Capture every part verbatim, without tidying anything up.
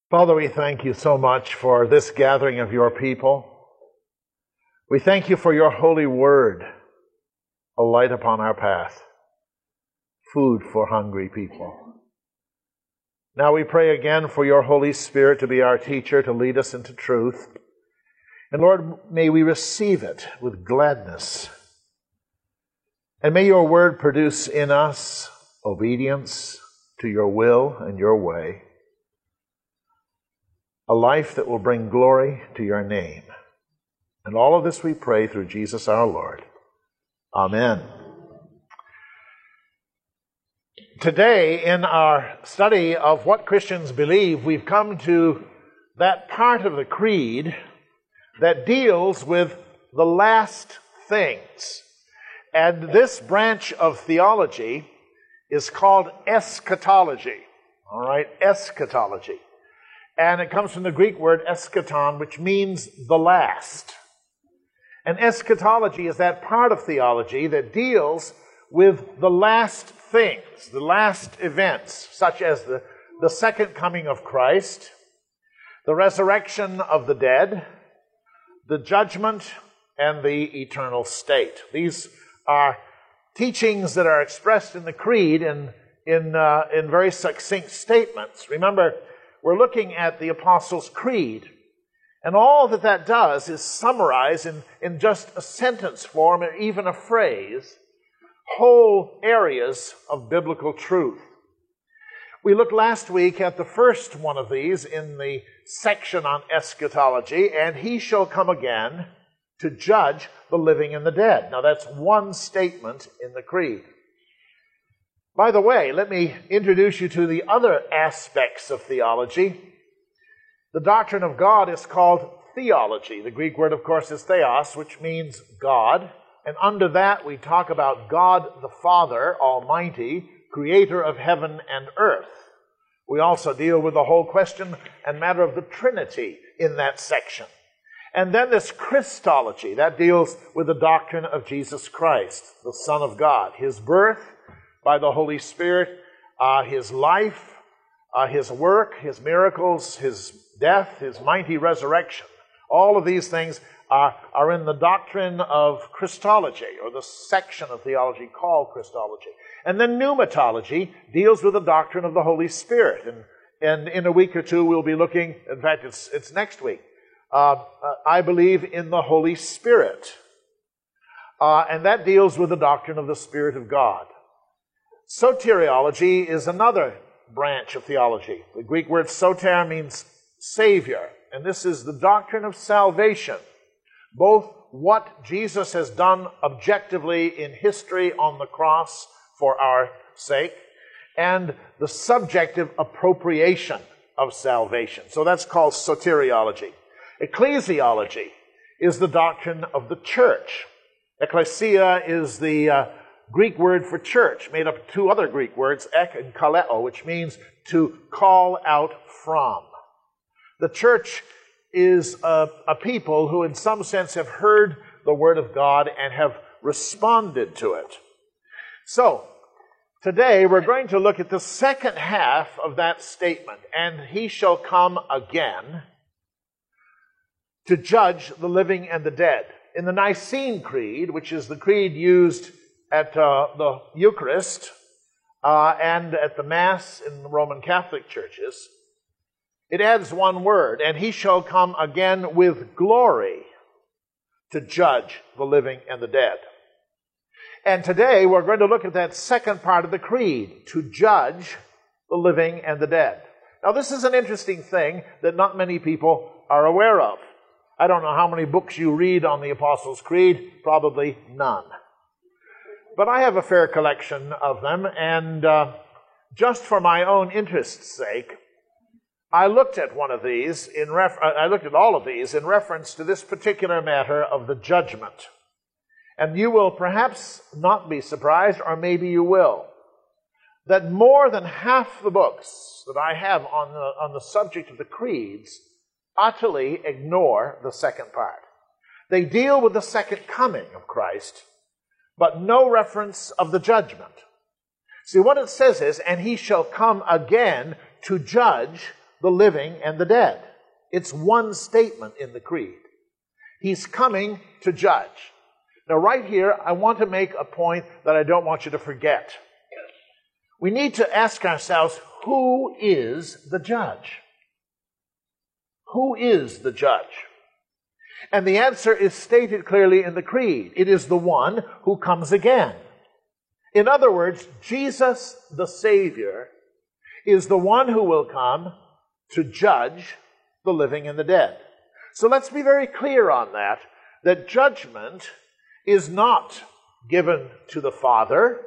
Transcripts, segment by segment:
Father, we thank you so much for this gathering of your people. We thank you for your holy word, a light upon our path, food for hungry people. Now we pray again for your Holy Spirit to be our teacher, to lead us into truth. And Lord, may we receive it with gladness. And may your word produce in us obedience to your will and your way, a life that will bring glory to your name. And all of this we pray through Jesus our Lord. Amen. Today, in our study of what Christians believe, we've come to that part of the creed that deals with the last things. And this branch of theology is called eschatology. All right, eschatology. And it comes from the Greek word eschaton, which means the last. And eschatology is that part of theology that deals with the last things, the last events, such as the, the second coming of Christ, the resurrection of the dead, the judgment, and the eternal state. These are teachings that are expressed in the creed in, in, uh, in very succinct statements. Remember, we're looking at the Apostles' Creed, and all that that does is summarize in, in just a sentence form or even a phrase whole areas of biblical truth. We looked last week at the first one of these in the section on eschatology, and he shall come again to judge the living and the dead. Now that's one statement in the creed. By the way, let me introduce you to the other aspects of theology. The doctrine of God is called theology. The Greek word, of course, is theos, which means God. And under that, we talk about God the Father Almighty, creator of heaven and earth. We also deal with the whole question and matter of the Trinity in that section. And then this Christology, that deals with the doctrine of Jesus Christ, the Son of God, his birth by the Holy Spirit, uh, his life, uh, his work, his miracles, his death, his mighty resurrection. All of these things are, are in the doctrine of Christology, or the section of theology called Christology. And then pneumatology deals with the doctrine of the Holy Spirit. And, and in a week or two, we'll be looking, in fact, it's, it's next week, uh, uh, I believe in the Holy Spirit. Uh, and that deals with the doctrine of the Spirit of God. Soteriology is another branch of theology. The Greek word soter means Savior, and this is the doctrine of salvation, both what Jesus has done objectively in history on the cross for our sake, and the subjective appropriation of salvation. So that's called soteriology. Ecclesiology is the doctrine of the church. Ecclesia is the uh, Greek word for church, made up of two other Greek words, ek and kaleo, which means to call out from. The church is a, a people who in some sense have heard the word of God and have responded to it. So, today we're going to look at the second half of that statement, and he shall come again to judge the living and the dead. In the Nicene Creed, which is the creed used at uh, the Eucharist uh, and at the Mass in the Roman Catholic churches, it adds one word, and he shall come again with glory to judge the living and the dead. And today we're going to look at that second part of the creed, to judge the living and the dead. Now this is an interesting thing that not many people are aware of. I don't know how many books you read on the Apostles' Creed, probably none. But I have a fair collection of them, and uh, just for my own interest's sake, I looked at one of these in ref- I looked at all of these in reference to this particular matter of the judgment. And you will perhaps not be surprised, or maybe you will, that more than half the books that I have on the, on the subject of the creeds utterly ignore the second part. They deal with the second coming of Christ, but no reference of the judgment. See, what it says is, and he shall come again to judge the living and the dead. It's one statement in the creed. He's coming to judge. Now, right here, I want to make a point that I don't want you to forget. We need to ask ourselves, who is the judge? Who is the judge? And the answer is stated clearly in the creed. It is the one who comes again. In other words, Jesus the Savior is the one who will come to judge the living and the dead. So let's be very clear on that, that judgment is not given to the Father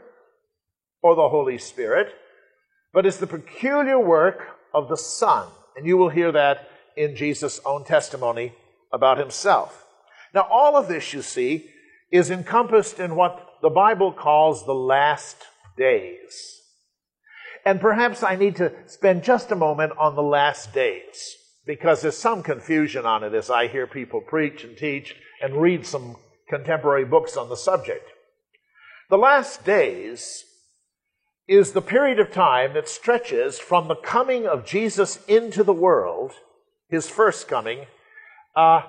or the Holy Spirit, but is the peculiar work of the Son. And you will hear that in Jesus' own testimony about himself. Now, all of this, you see, is encompassed in what the Bible calls the last days. And perhaps I need to spend just a moment on the last days, because there's some confusion on it as I hear people preach and teach and read some contemporary books on the subject. The last days is the period of time that stretches from the coming of Jesus into the world, his first coming, uh,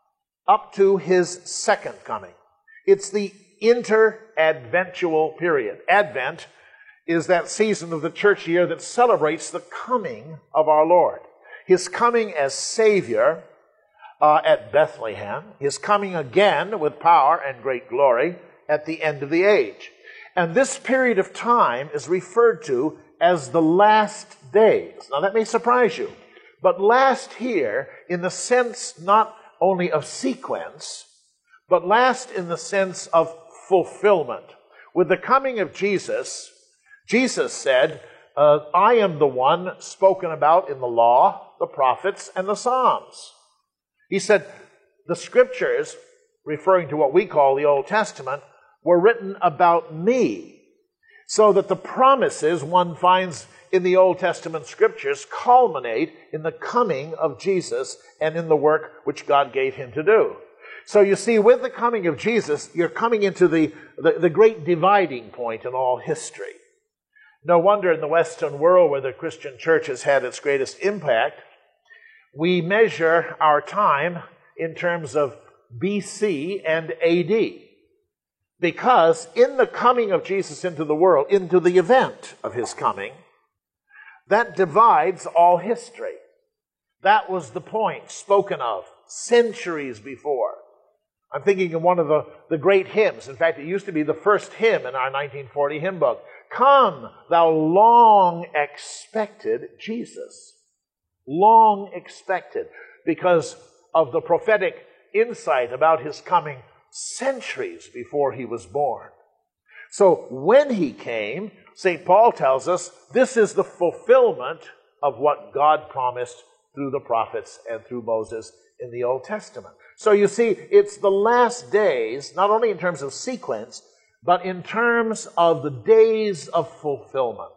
up to his second coming. It's the inter-adventual period. Advent is that season of the church year that celebrates the coming of our Lord. His coming as Savior uh, at Bethlehem. His coming again with power and great glory at the end of the age. And this period of time is referred to as the last days. Now that may surprise you, but last here in the sense not only of sequence, but last in the sense of fulfillment. With the coming of Jesus, Jesus said, uh, I am the one spoken about in the law, the prophets, and the Psalms. He said, the scriptures, referring to what we call the Old Testament, were written about me, so that the promises one finds in the Old Testament scriptures culminate in the coming of Jesus and in the work which God gave him to do. So you see, with the coming of Jesus, you're coming into the, the, the great dividing point in all history. No wonder in the Western world, where the Christian church has had its greatest impact, we measure our time in terms of B C and A D. Because in the coming of Jesus into the world, into the event of his coming, that divides all history. That was the point spoken of centuries before. I'm thinking of one of the, the great hymns. In fact, it used to be the first hymn in our nineteen forty hymn book. Come, thou long expected Jesus. Long expected, because of the prophetic insight about his coming centuries before he was born. So when he came, Saint Paul tells us this is the fulfillment of what God promised through the prophets and through Moses in the Old Testament. So you see, it's the last days, not only in terms of sequence, but in terms of the days of fulfillment.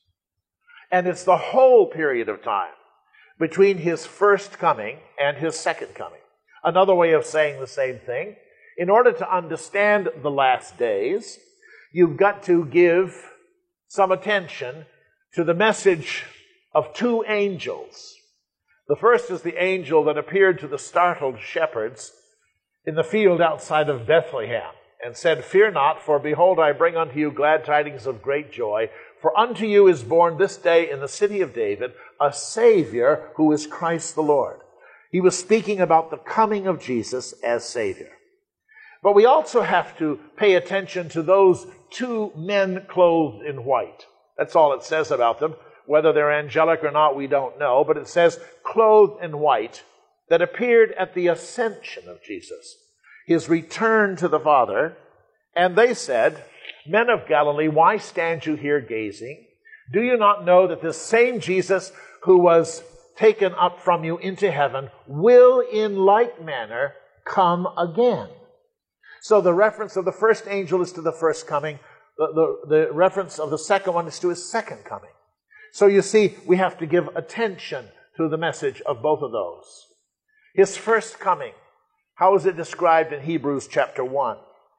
And it's the whole period of time between his first coming and his second coming. Another way of saying the same thing, in order to understand the last days, you've got to give some attention to the message of two angels. The first is the angel that appeared to the startled shepherds in the field outside of Bethlehem and said, Fear not, for behold, I bring unto you glad tidings of great joy. For unto you is born this day in the city of David a Savior who is Christ the Lord. He was speaking about the coming of Jesus as Savior. But we also have to pay attention to those two men clothed in white. That's all it says about them. Whether they're angelic or not, we don't know. But it says, clothed in white, that appeared at the ascension of Jesus, his return to the Father. And they said, Men of Galilee, why stand you here gazing? Do you not know that this same Jesus who was taken up from you into heaven will in like manner come again? So the reference of the first angel is to the first coming. The, the, the reference of the second one is to his second coming. So you see, we have to give attention to the message of both of those. His first coming, how is it described in Hebrews chapter one?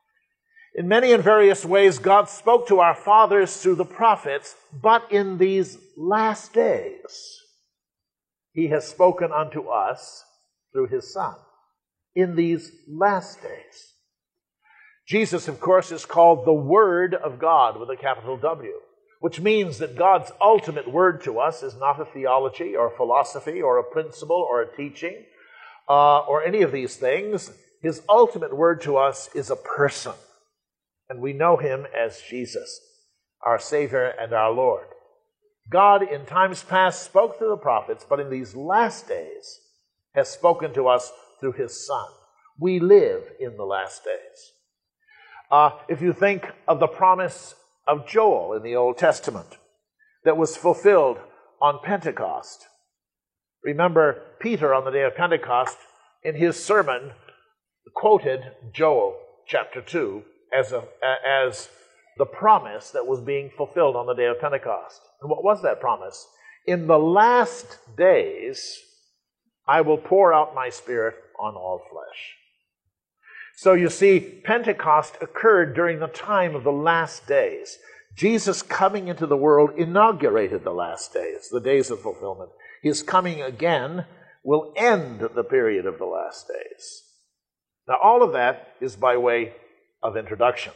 In many and various ways, God spoke to our fathers through the prophets, but in these last days, he has spoken unto us through his Son in these last days. Jesus, of course, is called the Word of God with a capital W, which means that God's ultimate word to us is not a theology or a philosophy or a principle or a teaching uh, or any of these things. His ultimate word to us is a person, and we know him as Jesus, our Savior and our Lord. God in times past spoke through the prophets, but in these last days has spoken to us through his Son. We live in the last days. Uh, if you think of the promise of Joel in the Old Testament that was fulfilled on Pentecost. Remember, Peter on the day of Pentecost, in his sermon, quoted Joel chapter two as, a, as the promise that was being fulfilled on the day of Pentecost. And what was that promise? In the last days, I will pour out my Spirit on all flesh. So you see, Pentecost occurred during the time of the last days. Jesus coming into the world inaugurated the last days, the days of fulfillment. His coming again will end the period of the last days. Now, all of that is by way of introduction.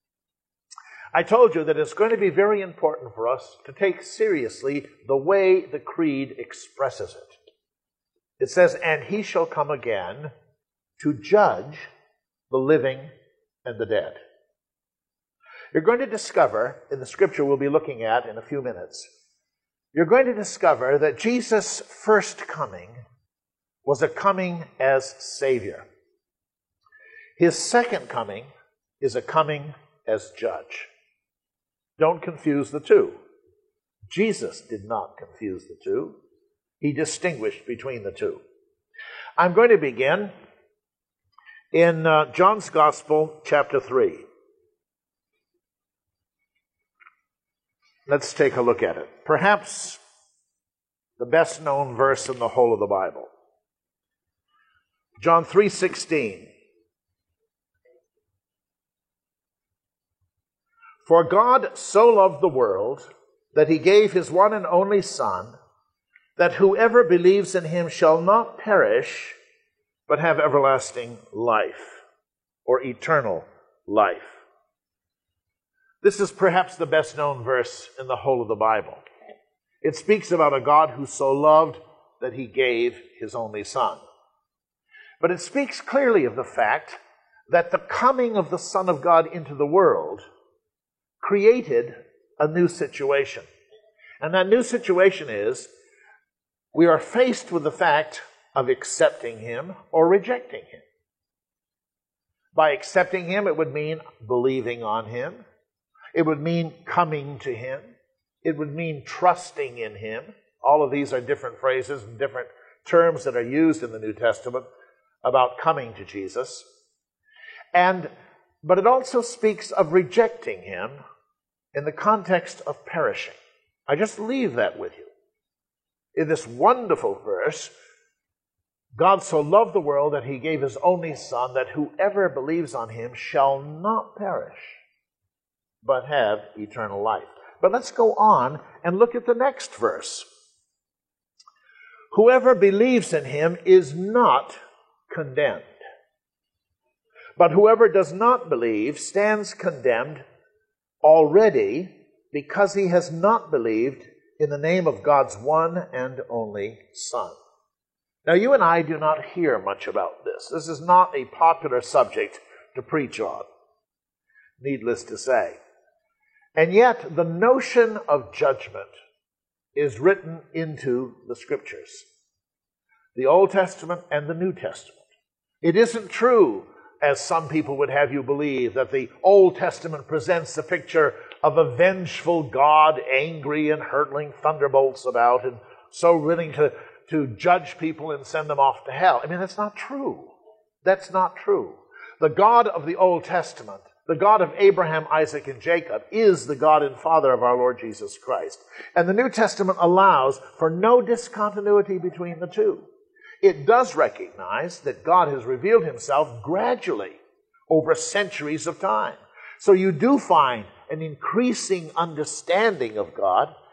I told you that it's going to be very important for us to take seriously the way the Creed expresses it. It says, and he shall come again to judge the living and the dead. You're going to discover, in the scripture we'll be looking at in a few minutes, you're going to discover that Jesus' first coming was a coming as Savior. His second coming is a coming as judge. Don't confuse the two. Jesus did not confuse the two. He distinguished between the two. I'm going to begin in uh, John's Gospel, chapter three. Let's take a look at it. Perhaps the best known verse in the whole of the Bible. John three sixteen. For God so loved the world that he gave his one and only Son, that whoever believes in him shall not perish, but have everlasting life, or eternal life. This is perhaps the best known verse in the whole of the Bible. It speaks about a God who so loved that he gave his only Son. But it speaks clearly of the fact that the coming of the Son of God into the world created a new situation. And that new situation is, we are faced with the fact of accepting him or rejecting him. By accepting him, it would mean believing on him. It would mean coming to him. It would mean trusting in him. All of these are different phrases and different terms that are used in the New Testament about coming to Jesus. And, but it also speaks of rejecting him in the context of perishing. I just leave that with you. In this wonderful verse, God so loved the world that he gave his only Son, that whoever believes on him shall not perish, but have eternal life. But let's go on and look at the next verse. Whoever believes in him is not condemned, but whoever does not believe stands condemned already, because he has not believed in the name of God's one and only Son. Now, you and I do not hear much about this. This is not a popular subject to preach on, needless to say. And yet, the notion of judgment is written into the Scriptures, the Old Testament and the New Testament. It isn't true, as some people would have you believe, that the Old Testament presents a picture of a vengeful God, angry and hurtling thunderbolts about, and so willing to, to judge people and send them off to hell. I mean, that's not true. That's not true. The God of the Old Testament, the God of Abraham, Isaac, and Jacob, is the God and Father of our Lord Jesus Christ. And the New Testament allows for no discontinuity between the two. It does recognize that God has revealed himself gradually over centuries of time. So you do find an increasing understanding of God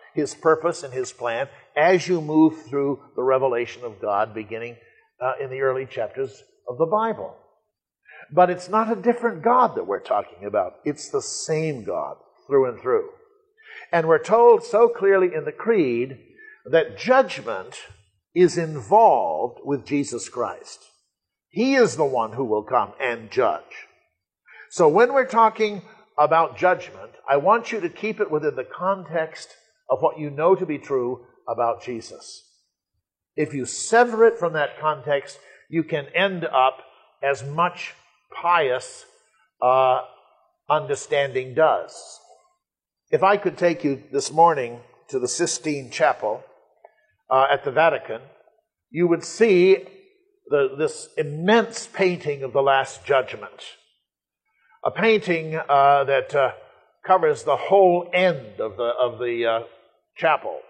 His purpose and His plan as you move through the revelation of God beginning uh, in the early chapters of the Bible. But it's not a different God that we're talking about. It's the same God through and through. And we're told so clearly in the Creed that judgment is involved with Jesus Christ. He is the one who will come and judge. So when we're talking about judgment, I want you to keep it within the context of what you know to be true about Jesus. If you sever it from that context, you can end up as much pious uh, understanding does. If I could take you this morning to the Sistine Chapel uh, at the Vatican, you would see the, this immense painting of the Last Judgment. A painting uh, that uh, covers the whole end of the, of the uh, chapel.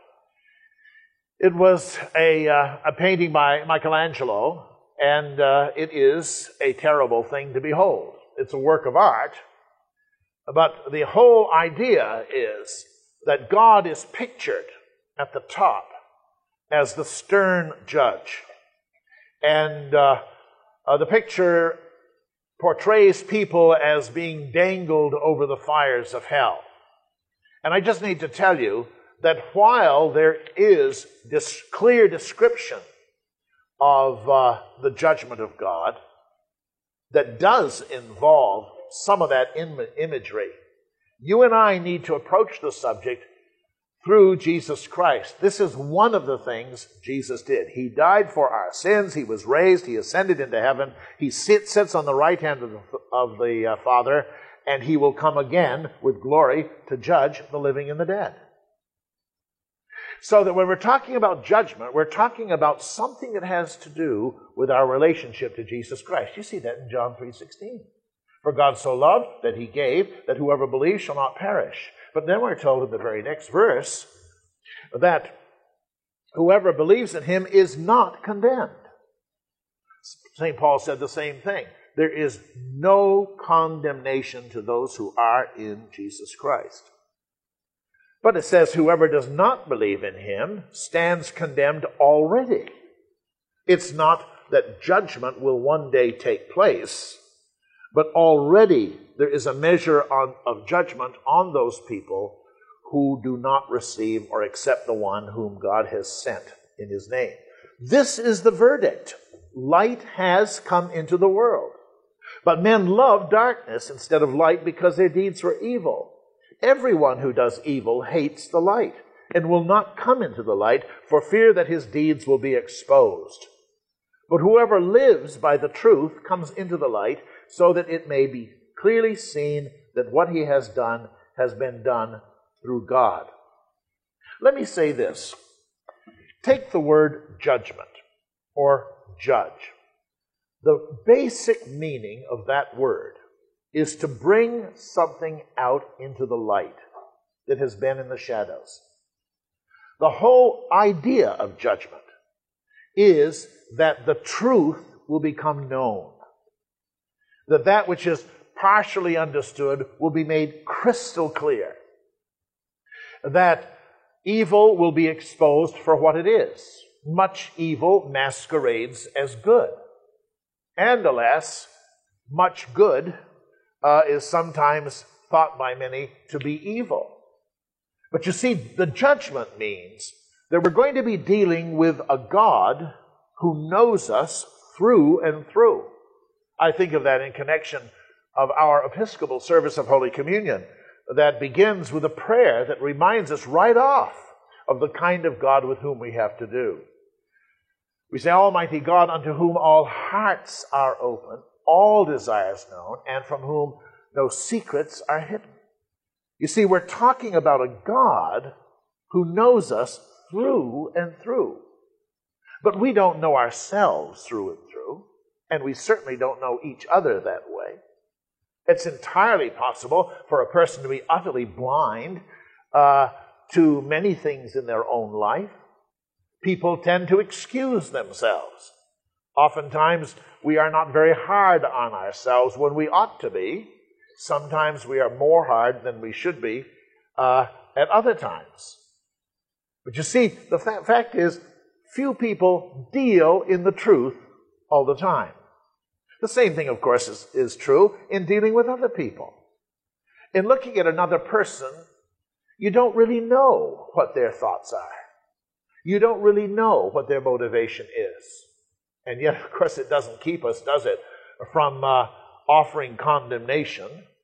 It was a, uh, a painting by Michelangelo, and uh, it is a terrible thing to behold. It's a work of art, but the whole idea is that God is pictured at the top as the stern judge. And uh, uh, the picture portrays people as being dangled over the fires of hell. And I just need to tell you that while there is this clear description of uh, the judgment of God that does involve some of that im- imagery, you and I need to approach the subject through Jesus Christ. This is one of the things Jesus did. He died for our sins. He was raised. He ascended into heaven. He sit, sits on the right hand of the, of the uh, Father, and He will come again with glory to judge the living and the dead. So that when we're talking about judgment, we're talking about something that has to do with our relationship to Jesus Christ. You see that in John three sixteen. For God so loved that He gave, that whoever believes shall not perish. But then we're told in the very next verse that whoever believes in Him is not condemned. Saint Paul said the same thing. There is no condemnation to those who are in Jesus Christ. But it says whoever does not believe in Him stands condemned already. It's not that judgment will one day take place, but already there is a measure on, of judgment on those people who do not receive or accept the one whom God has sent in His name. This is the verdict. Light has come into the world. But men love darkness instead of light because their deeds were evil. Everyone who does evil hates the light and will not come into the light for fear that his deeds will be exposed. But whoever lives by the truth comes into the light so that it may be clearly seen that what he has done has been done through God. Let me say this. Take the word judgment or judge. The basic meaning of that word is to bring something out into the light that has been in the shadows. The whole idea of judgment is that the truth will become known. That that which is partially understood will be made crystal clear. That evil will be exposed for what it is. Much evil masquerades as good. And alas, much good uh, is sometimes thought by many to be evil. But you see, the judgment means that we're going to be dealing with a God who knows us through and through. I think of that in connection of our Episcopal service of Holy Communion that begins with a prayer that reminds us right off of the kind of God with whom we have to do. We say, Almighty God, unto whom all hearts are open, all desires known, and from whom no secrets are hidden. You see, we're talking about a God who knows us through and through. But we don't know ourselves through and through, and we certainly don't know each other that way. It's entirely possible for a person to be utterly blind uh, to many things in their own life. People tend to excuse themselves. Oftentimes, we are not very hard on ourselves when we ought to be. Sometimes we are more hard than we should be uh, at other times. But you see, the fa- fact is, few people deal in the truth all the time. The same thing, of course, is, is true in dealing with other people. In looking at another person, you don't really know what their thoughts are. You don't really know what their motivation is. And yet, of course, it doesn't keep us, does it, from uh, offering condemnation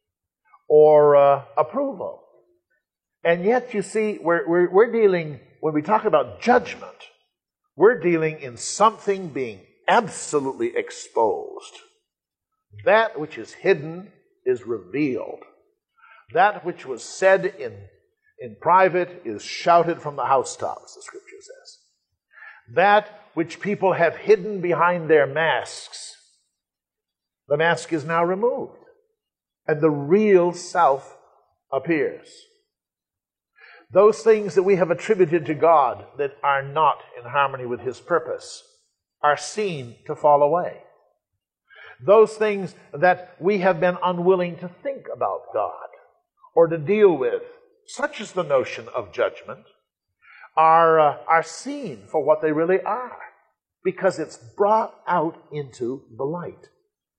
or uh, approval. And yet, you see, we're, we're, we're dealing, when we talk about judgment, we're dealing in something being absolutely exposed. That which is hidden is revealed. That which was said in, in private is shouted from the housetops, the Scripture says. That which people have hidden behind their masks, the mask is now removed, and the real self appears. Those things that we have attributed to God that are not in harmony with His purpose are seen to fall away. Those things that we have been unwilling to think about God or to deal with, such as the notion of judgment, are, uh, are seen for what they really are, because it's brought out into the light.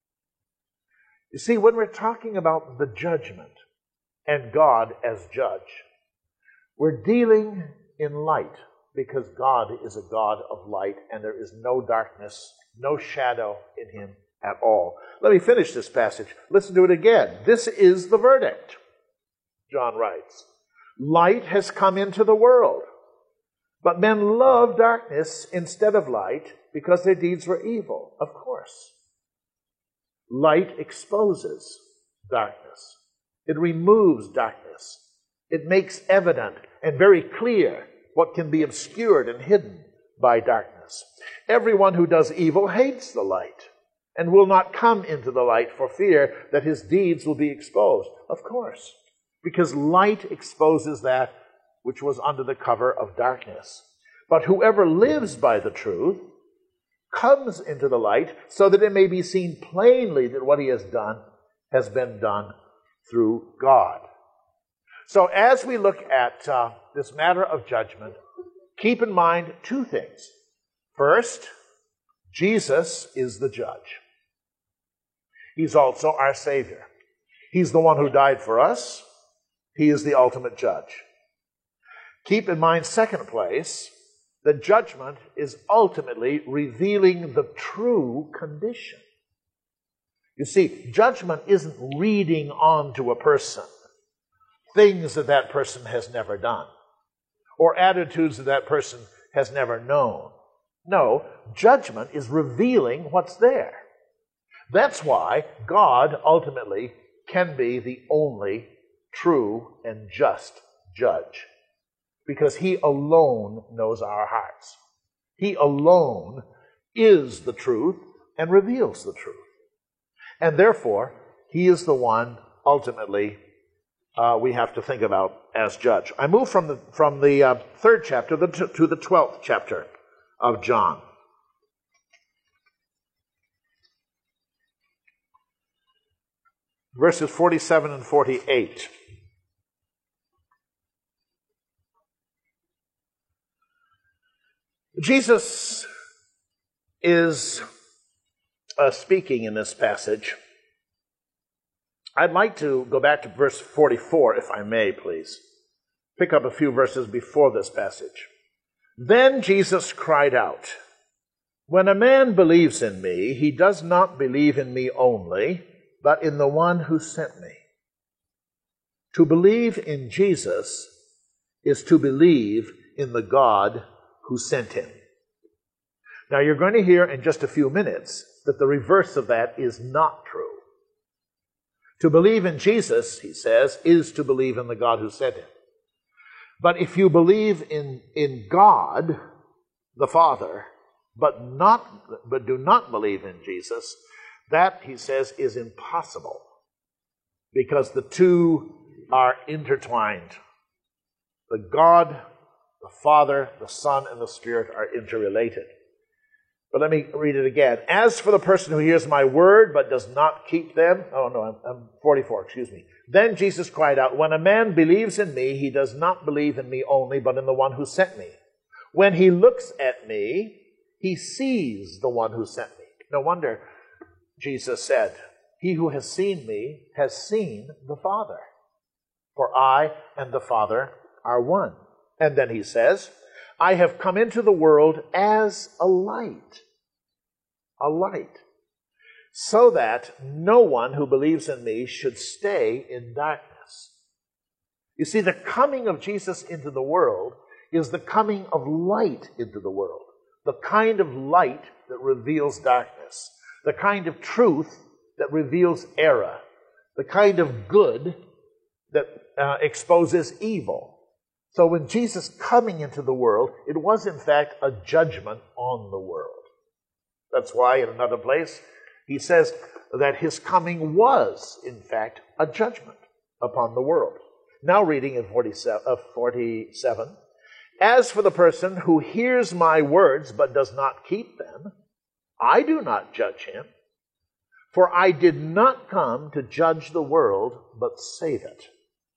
You see, when we're talking about the judgment and God as judge, we're dealing in light, because God is a God of light, and there is no darkness, no shadow in Him at all. Let me finish this passage. Listen to it again. This is the verdict, John writes. Light has come into the world, but men love darkness instead of light because their deeds were evil. Of course. Light exposes darkness. It removes darkness. It makes evident and very clear what can be obscured and hidden by darkness. Everyone who does evil hates the light and will not come into the light for fear that his deeds will be exposed. Of course, because light exposes that which was under the cover of darkness. But whoever lives by the truth comes into the light so that it may be seen plainly that what he has done has been done through God. So as we look at uh, this matter of judgment, keep in mind two things. First, Jesus is the judge. He's also our Savior. He's the one who died for us. He is the ultimate judge. Keep in mind, second place, that judgment is ultimately revealing the true condition. You see, judgment isn't reading onto a person things that that person has never done, or attitudes that that person has never known. No, judgment is revealing what's there. That's why God ultimately can be the only true and just judge, because He alone knows our hearts. He alone is the truth and reveals the truth. And therefore, He is the one ultimately Uh, we have to think about as judge. I move from the from the uh, third chapter to, to the twelfth chapter of John. Verses forty-seven and forty-eight. Jesus is uh, speaking in this passage. I'd like to go back to verse forty-four, if I may, please. Pick up a few verses before this passage. Then Jesus cried out, "When a man believes in me, he does not believe in me only, but in the one who sent me." To believe in Jesus is to believe in the God who sent him. Now, you're going to hear in just a few minutes that the reverse of that is not true. To believe in Jesus, he says, is to believe in the God who sent him. But if you believe in, in God, the Father, but not but do not believe in Jesus, that, he says, is impossible, because the two are intertwined. The God, the Father, the Son, and the Spirit are interrelated. But let me read it again. As for the person who hears my word but does not keep them, oh no, I'm, I'm forty-four, excuse me. Then Jesus cried out, when a man believes in me, he does not believe in me only, but in the one who sent me. When he looks at me, he sees the one who sent me. No wonder Jesus said, he who has seen me has seen the Father. For I and the Father are one. And then he says, I have come into the world as a light. A light. So that no one who believes in me should stay in darkness. You see, the coming of Jesus into the world is the coming of light into the world. The kind of light that reveals darkness. The kind of truth that reveals error. The kind of good that uh, exposes evil. So when Jesus coming into the world, it was in fact a judgment on the world. That's why in another place he says that his coming was in fact a judgment upon the world. Now reading in forty-seven, as for the person who hears my words but does not keep them, I do not judge him, for I did not come to judge the world but save it.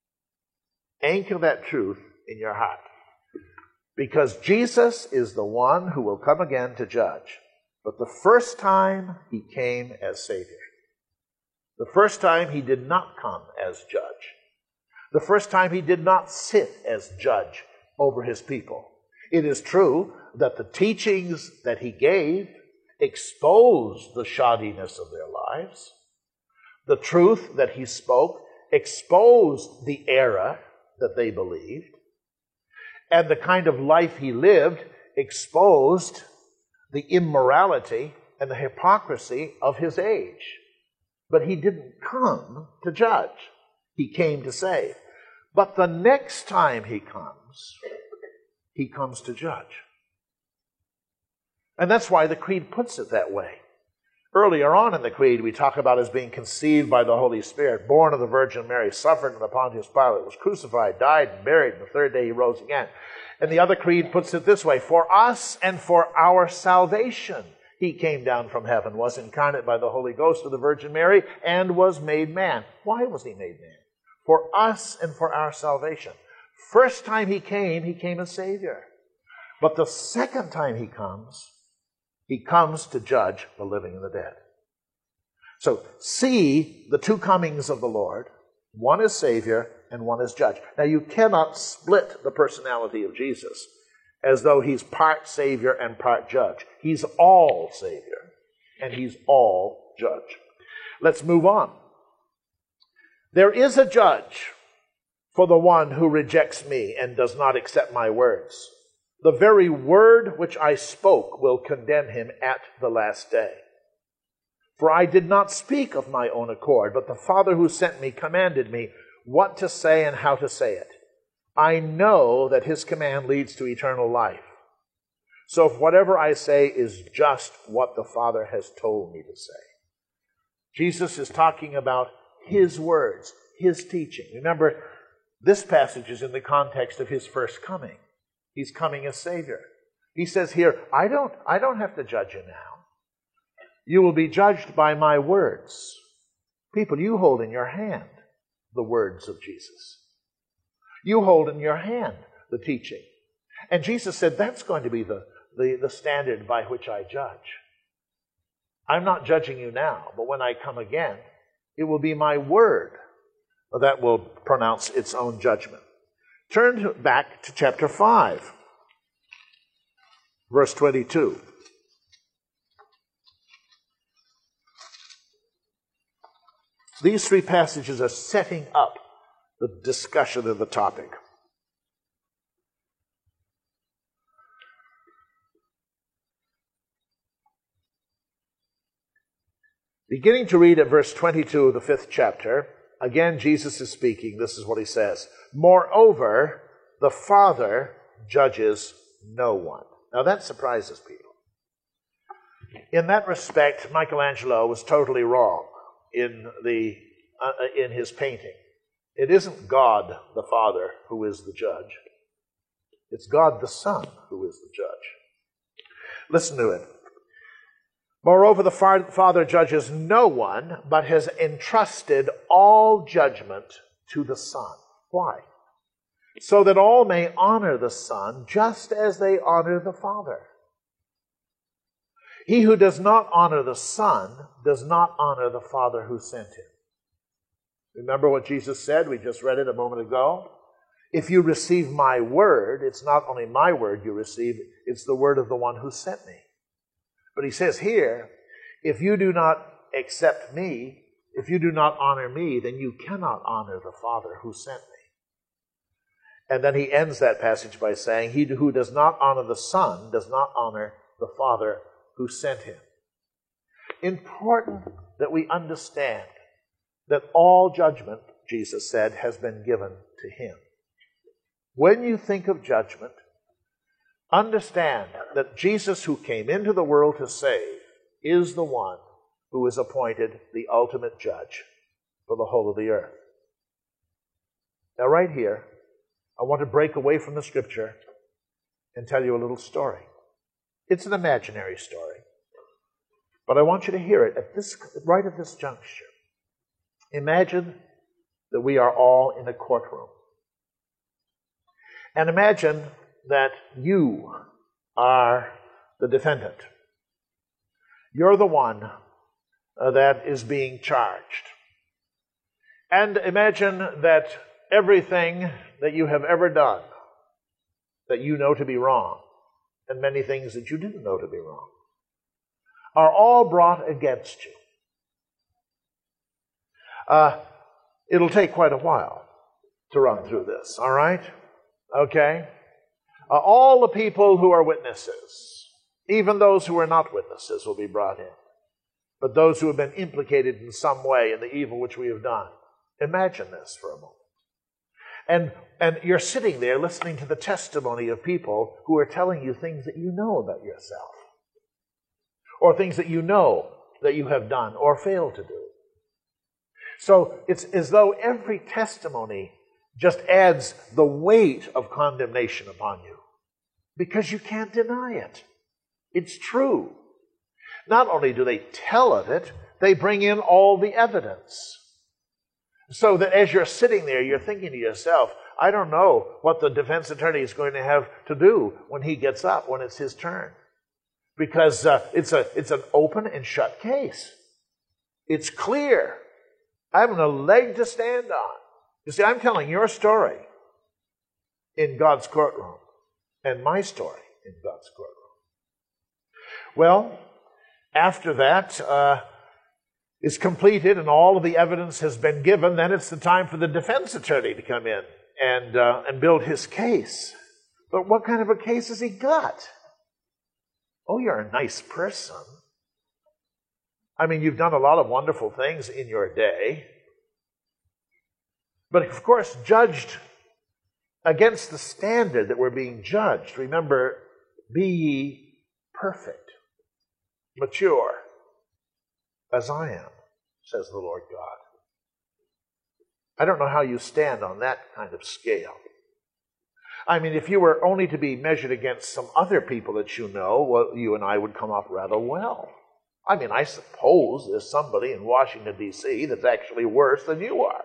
Anchor that truth in your heart. Because Jesus is the one who will come again to judge. But the first time he came as Savior. The first time he did not come as judge. The first time he did not sit as judge over his people. It is true that the teachings that he gave exposed the shoddiness of their lives. The truth that he spoke exposed the error that they believed. And the kind of life he lived exposed the immorality and the hypocrisy of his age. But he didn't come to judge. He came to save. But the next time he comes, he comes to judge. And that's why the Creed puts it that way. Earlier on in the Creed, we talk about as being conceived by the Holy Spirit, born of the Virgin Mary, suffered under Pontius Pilate, was crucified, died, and buried, and the third day he rose again. And the other Creed puts it this way, for us and for our salvation, he came down from heaven, was incarnate by the Holy Ghost of the Virgin Mary, and was made man. Why was he made man? For us and for our salvation. First time he came, he came as Savior. But the second time he comes, he comes to judge the living and the dead. So see the two comings of the Lord. One is Savior and one is judge. Now you cannot split the personality of Jesus as though he's part Savior and part judge. He's all Savior and he's all judge. Let's move on. There is a judge for the one who rejects me and does not accept my words. The very word which I spoke will condemn him at the last day. For I did not speak of my own accord, but the Father who sent me commanded me what to say and how to say it. I know that his command leads to eternal life. So if whatever I say is just what the Father has told me to say. Jesus is talking about his words, his teaching. Remember, this passage is in the context of his first coming. He's coming as Savior. He says here, I don't, I don't have to judge you now. You will be judged by my words. People, you hold in your hand the words of Jesus. You hold in your hand the teaching. And Jesus said, that's going to be the, the, the standard by which I judge. I'm not judging you now, but when I come again, it will be my word that will pronounce its own judgment. Turn back to chapter five, verse twenty-two. These three passages are setting up the discussion of the topic. Beginning to read at verse twenty-two of the fifth chapter, again Jesus is speaking. This is what he says. Moreover, the Father judges no one. Now that surprises people. In that respect, Michelangelo was totally wrong in the uh, in his painting. It isn't God the Father who is the judge. It's God the Son who is the judge. Listen to it. Moreover, the Father judges no one, but has entrusted all judgment to the Son. Why? So that all may honor the Son just as they honor the Father. He who does not honor the Son does not honor the Father who sent him. Remember what Jesus said? We just read it a moment ago. If you receive my word, it's not only my word you receive, it's the word of the one who sent me. But he says here, if you do not accept me, if you do not honor me, then you cannot honor the Father who sent me. And then he ends that passage by saying, he who does not honor the Son does not honor the Father who sent him. Important that we understand that all judgment, Jesus said, has been given to him. When you think of judgment, understand that Jesus, who came into the world to save, is the one who is appointed the ultimate judge for the whole of the earth. Now, right here, I want to break away from the Scripture and tell you a little story. It's an imaginary story, but I want you to hear it at this, right at this juncture. Imagine that we are all in a courtroom. And imagine that you are the defendant. You're the one uh, that is being charged. And imagine that everything that you have ever done that you know to be wrong, and many things that you didn't know to be wrong, are all brought against you. Uh, it'll take quite a while to run through this, all right? Okay? Uh, all the people who are witnesses, even those who are not witnesses, will be brought in. But those who have been implicated in some way in the evil which we have done. Imagine this for a moment. And, and you're sitting there listening to the testimony of people who are telling you things that you know about yourself, or things that you know that you have done or failed to do. So it's as though every testimony just adds the weight of condemnation upon you, because you can't deny it. It's true. Not only do they tell of it, they bring in all the evidence. So that as you're sitting there, you're thinking to yourself, I don't know what the defense attorney is going to have to do when he gets up, when it's his turn. Because uh, it's a it's an open and shut case. It's clear. I have no leg to stand on. You see, I'm telling your story in God's courtroom, and my story in God's courtroom. Well, after that uh, is completed and all of the evidence has been given, then it's the time for the defense attorney to come in and uh, and build his case. But what kind of a case has he got? Oh, you're a nice person. I mean, you've done a lot of wonderful things in your day. But of course, judged against the standard that we're being judged. Remember, be ye perfect, mature, as I am, says the Lord God. I don't know how you stand on that kind of scale. I mean, if you were only to be measured against some other people that you know, well, you and I would come up rather well. I mean, I suppose there's somebody in Washington, D C that's actually worse than you are.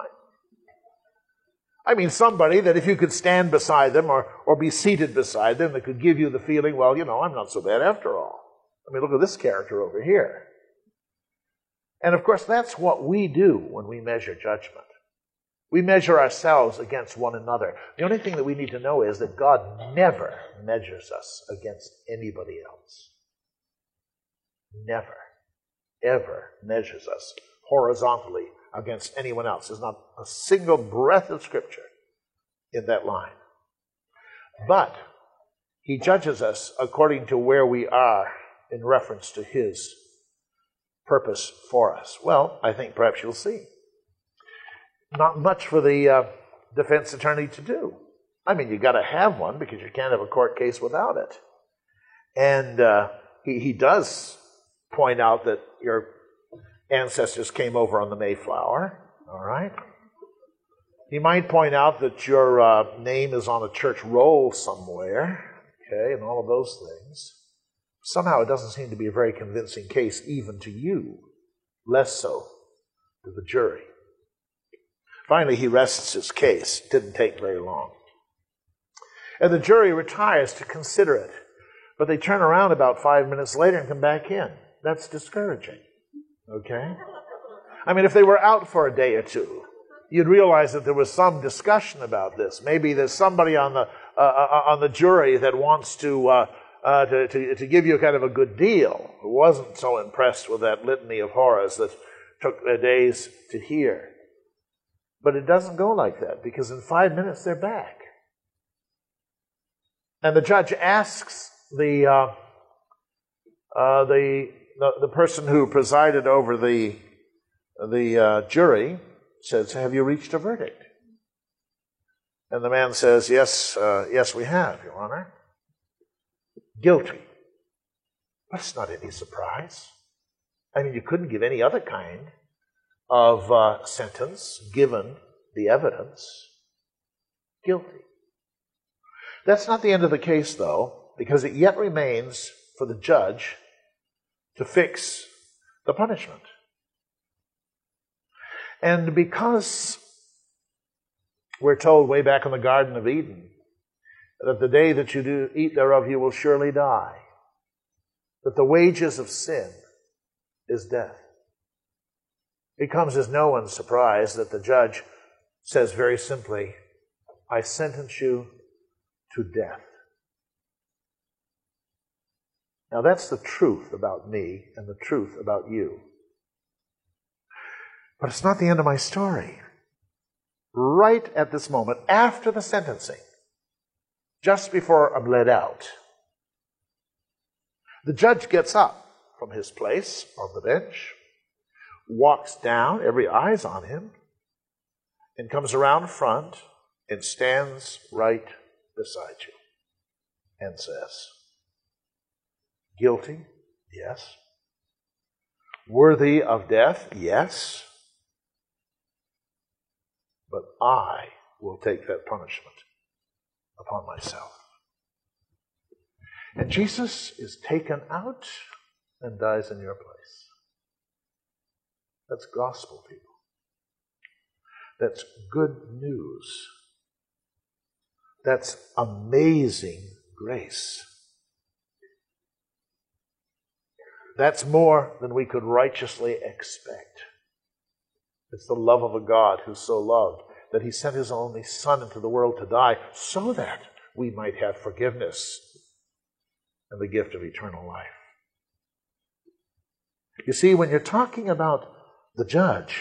I mean, somebody that if you could stand beside them or, or be seated beside them, that could give you the feeling, well, you know, I'm not so bad after all. I mean, look at this character over here. And of course, that's what we do when we measure judgment. We measure ourselves against one another. The only thing that we need to know is that God never measures us against anybody else. Never, ever measures us horizontally against anyone else. There's not a single breath of Scripture in that line. But he judges us according to where we are in reference to his purpose for us. Well, I think perhaps you'll see. Not much for the uh, defense attorney to do. I mean, you've got to have one because you can't have a court case without it. And uh, he, he does point out that your ancestors came over on the Mayflower, all right? He might point out that your uh, name is on a church roll somewhere, okay, and all of those things. somehow it doesn't seem to be a very convincing case even to you, less so to the jury. Finally, he rests his case. It didn't take very long. And the jury retires to consider it. But they turn around about five minutes later and come back in. That's discouraging. Okay? I mean, if they were out for a day or two, you'd realize that there was some discussion about this. Maybe there's somebody on the uh, uh, on the jury that wants to, uh, uh, to, to to give you kind of a good deal, who wasn't so impressed with that litany of horrors that took their days to hear. But it doesn't go like that, because in five minutes they're back. And the judge asks the uh, uh, the, the the person who presided over the the uh, jury, says, "Have you reached a verdict?" And the man says, "Yes, uh, yes, we have, Your Honor. Guilty." That's not any surprise. I mean, you couldn't give any other kind of uh, sentence given the evidence. Guilty. That's not the end of the case, though, because it yet remains for the judge to fix the punishment. And because we're told way back in the Garden of Eden that the day that you do eat thereof you will surely die, that the wages of sin is death, it comes as no one's surprise that the judge says very simply, "I sentence you to death." Now that's the truth about me and the truth about you. But it's not the end of my story. Right at this moment, after the sentencing, just before I'm let out, the judge gets up from his place on the bench, walks down, every eye's on him, and comes around front and stands right beside you and says, "Guilty? Yes. Worthy of death? Yes. But I will take that punishment upon myself." And Jesus is taken out and dies in your place. That's gospel, people. That's good news. That's amazing grace. That's more than we could righteously expect. It's the love of a God who so loved that he sent his only Son into the world to die so that we might have forgiveness and the gift of eternal life. You see, when you're talking about the judge,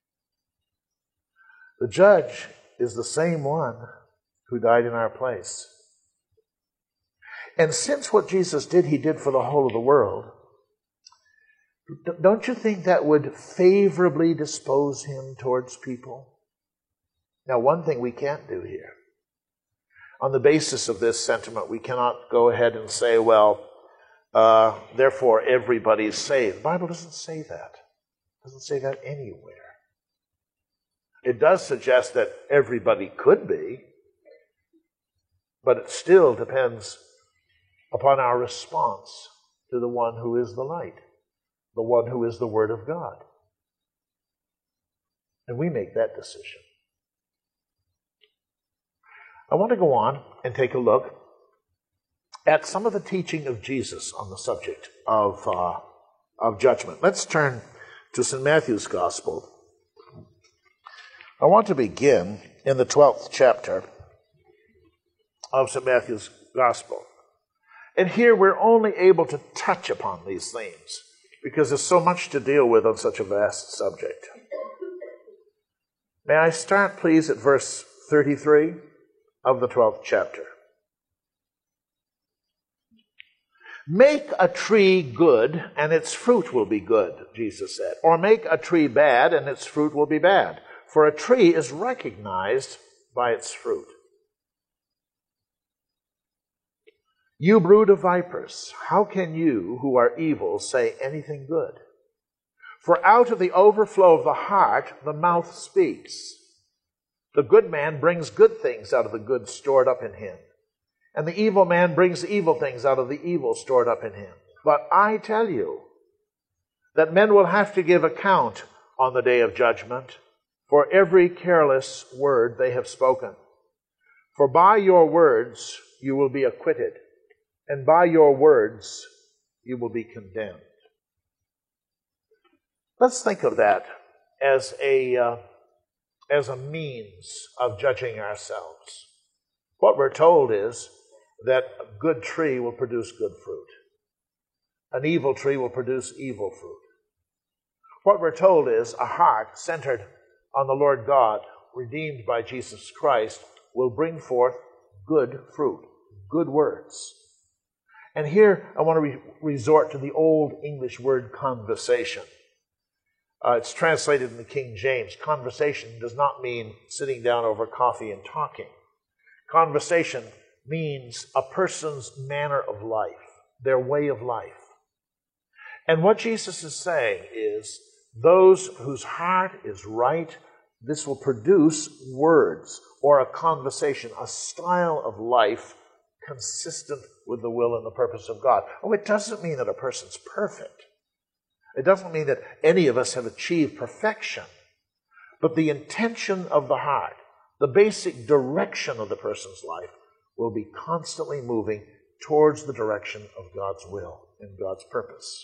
the judge is the same one who died in our place. And since what Jesus did, he did for the whole of the world, don't you think that would favorably dispose him towards people? Now, one thing we can't do here. On the basis of this sentiment, we cannot go ahead and say, well, uh, therefore everybody's saved. The Bible doesn't say that. It doesn't say that anywhere. It does suggest that everybody could be, but it still depends upon our response to the one who is the light, the one who is the Word of God. And we make that decision. I want to go on and take a look at some of the teaching of Jesus on the subject of, uh, of judgment. Let's turn to Saint Matthew's Gospel. I want to begin in the twelfth chapter of Saint Matthew's Gospel. And here we're only able to touch upon these themes because there's so much to deal with on such a vast subject. May I start, please, at verse thirty-three of the twelfth chapter. Make a tree good, and its fruit will be good, Jesus said. Or make a tree bad, and its fruit will be bad. For a tree is recognized by its fruit. You brood of vipers, how can you, who are evil, say anything good? For out of the overflow of the heart, the mouth speaks. The good man brings good things out of the good stored up in him, and the evil man brings evil things out of the evil stored up in him. But I tell you that men will have to give account on the day of judgment for every careless word they have spoken. For by your words you will be acquitted, and by your words you will be condemned. Let's think of that as a, uh, as a means of judging ourselves. What we're told is that a good tree will produce good fruit. An evil tree will produce evil fruit. What we're told is a heart centered on the Lord God, redeemed by Jesus Christ, will bring forth good fruit, good words. And here I want to re- resort to the old English word conversation. Uh, it's translated in the King James. Conversation does not mean sitting down over coffee and talking. Conversation means a person's manner of life, their way of life. And what Jesus is saying is, those whose heart is right, this will produce words or a conversation, a style of life consistent with the will and the purpose of God. Oh, it doesn't mean that a person's perfect. It doesn't mean that any of us have achieved perfection. But the intention of the heart, the basic direction of the person's life, will be constantly moving towards the direction of God's will and God's purpose.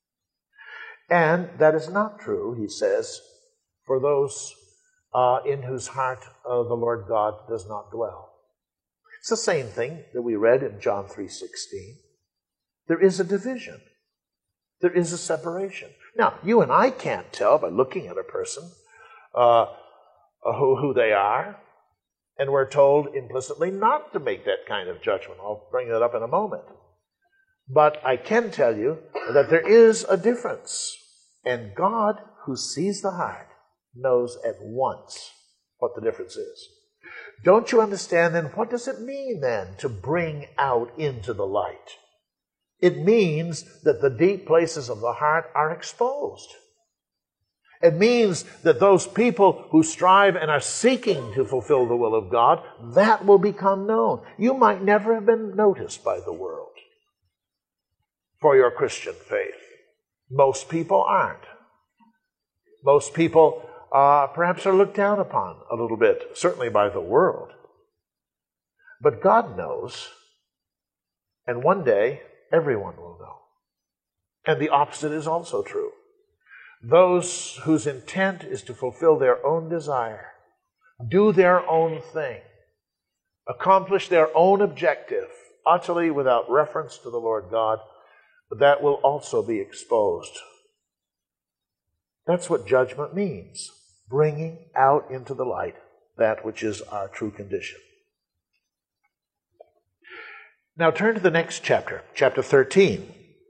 And that is not true, he says, for those uh, in whose heart uh, the Lord God does not dwell. It's the same thing that we read in John three sixteen. There is a division. There is a separation. Now, you and I can't tell by looking at a person uh, who, who they are, and we're told implicitly not to make that kind of judgment. I'll bring that up in a moment. But I can tell you that there is a difference, and God, who sees the heart, knows at once what the difference is. Don't you understand then? What does it mean then to bring out into the light? It means that the deep places of the heart are exposed. It means that those people who strive and are seeking to fulfill the will of God, that will become known. You might never have been noticed by the world for your Christian faith. Most people aren't. Most people uh, perhaps are looked down upon a little bit, certainly by the world. But God knows, and one day everyone will know. And the opposite is also true. Those whose intent is to fulfill their own desire, do their own thing, accomplish their own objective, utterly without reference to the Lord God, that will also be exposed. That's what judgment means, bringing out into the light that which is our true condition. Now turn to the next chapter, chapter thirteen.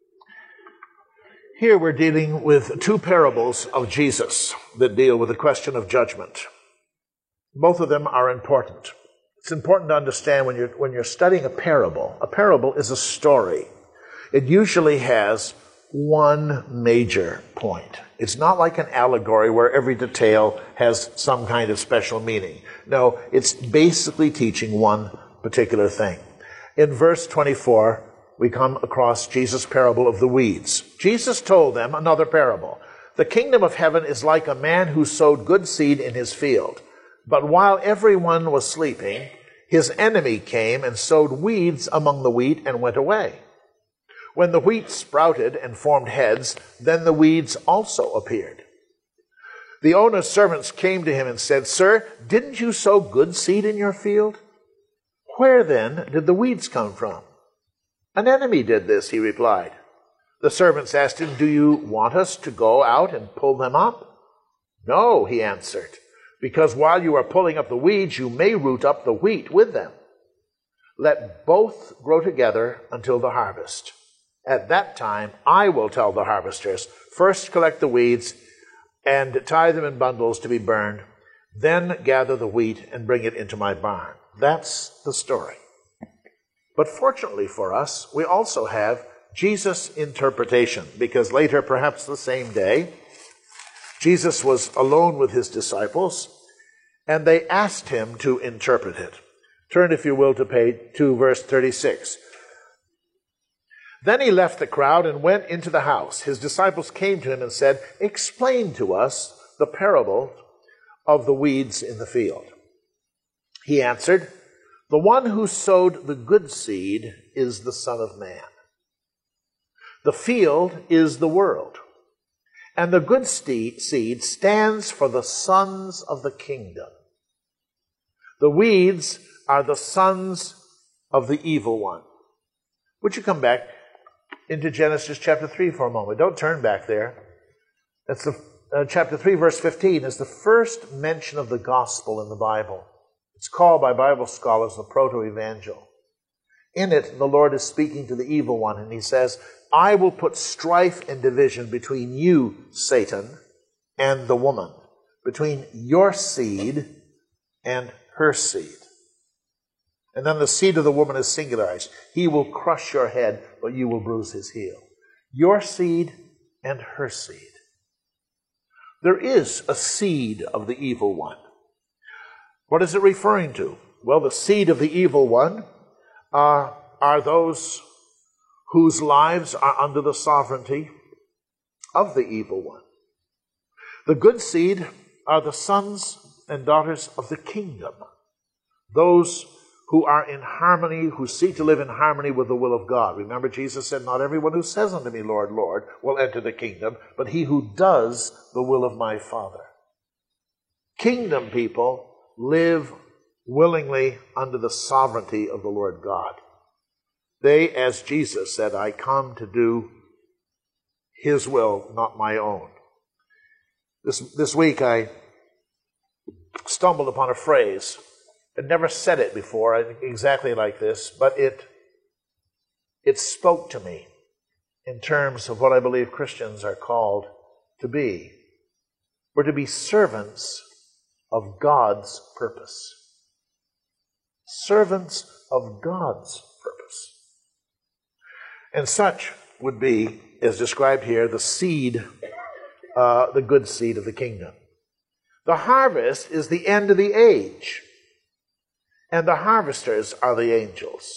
Here we're dealing with two parables of Jesus that deal with the question of judgment. Both of them are important. It's important to understand when you're, when you're studying a parable, a parable is a story. It usually has one major point. It's not like an allegory where every detail has some kind of special meaning. No, it's basically teaching one particular thing. In verse twenty-four, we come across Jesus' parable of the weeds. Jesus told them another parable. The kingdom of heaven is like a man who sowed good seed in his field. But while everyone was sleeping, his enemy came and sowed weeds among the wheat and went away. When the wheat sprouted and formed heads, then the weeds also appeared. The owner's servants came to him and said, "Sir, didn't you sow good seed in your field? Where then did the weeds come from?" "An enemy did this," he replied. The servants asked him, "Do you want us to go out and pull them up?" "No," he answered, "because while you are pulling up the weeds, you may root up the wheat with them. Let both grow together until the harvest. At that time, I will tell the harvesters, first collect the weeds and tie them in bundles to be burned, then gather the wheat and bring it into my barn." That's the story. But fortunately for us, we also have Jesus' interpretation, because later, perhaps the same day, Jesus was alone with his disciples, and they asked him to interpret it. Turn, if you will, to page two, verse thirty-six. Then he left the crowd and went into the house. His disciples came to him and said, "Explain to us the parable of the weeds in the field." He answered, "The one who sowed the good seed is the Son of Man. The field is the world, and the good seed stands for the sons of the kingdom. The weeds are the sons of the evil one." Would you come back into Genesis chapter three for a moment? Don't turn back there. That's the uh, chapter three, verse fifteen is the first mention of the gospel in the Bible. It's called by Bible scholars the proto-evangel. In it, the Lord is speaking to the evil one, and he says, "I will put strife and division between you, Satan, and the woman, between your seed and her seed." And then the seed of the woman is singularized. "He will crush your head, but you will bruise his heel." Your seed and her seed. There is a seed of the evil one. What is it referring to? Well, the seed of the evil one uh, are those whose lives are under the sovereignty of the evil one. The good seed are the sons and daughters of the kingdom, those who are in harmony, who seek to live in harmony with the will of God. Remember, Jesus said, "Not everyone who says unto me, Lord, Lord, will enter the kingdom, but he who does the will of my Father." Kingdom people live willingly under the sovereignty of the Lord God. They, as Jesus said, "I come to do his will, not my own." This, this week I stumbled upon a phrase. I'd never said it before exactly like this, but it, it spoke to me in terms of what I believe Christians are called to be. We're to be servants of God's purpose. Servants of God's purpose. And such would be, as described here, the seed, uh, the good seed of the kingdom. The harvest is the end of the age, and the harvesters are the angels.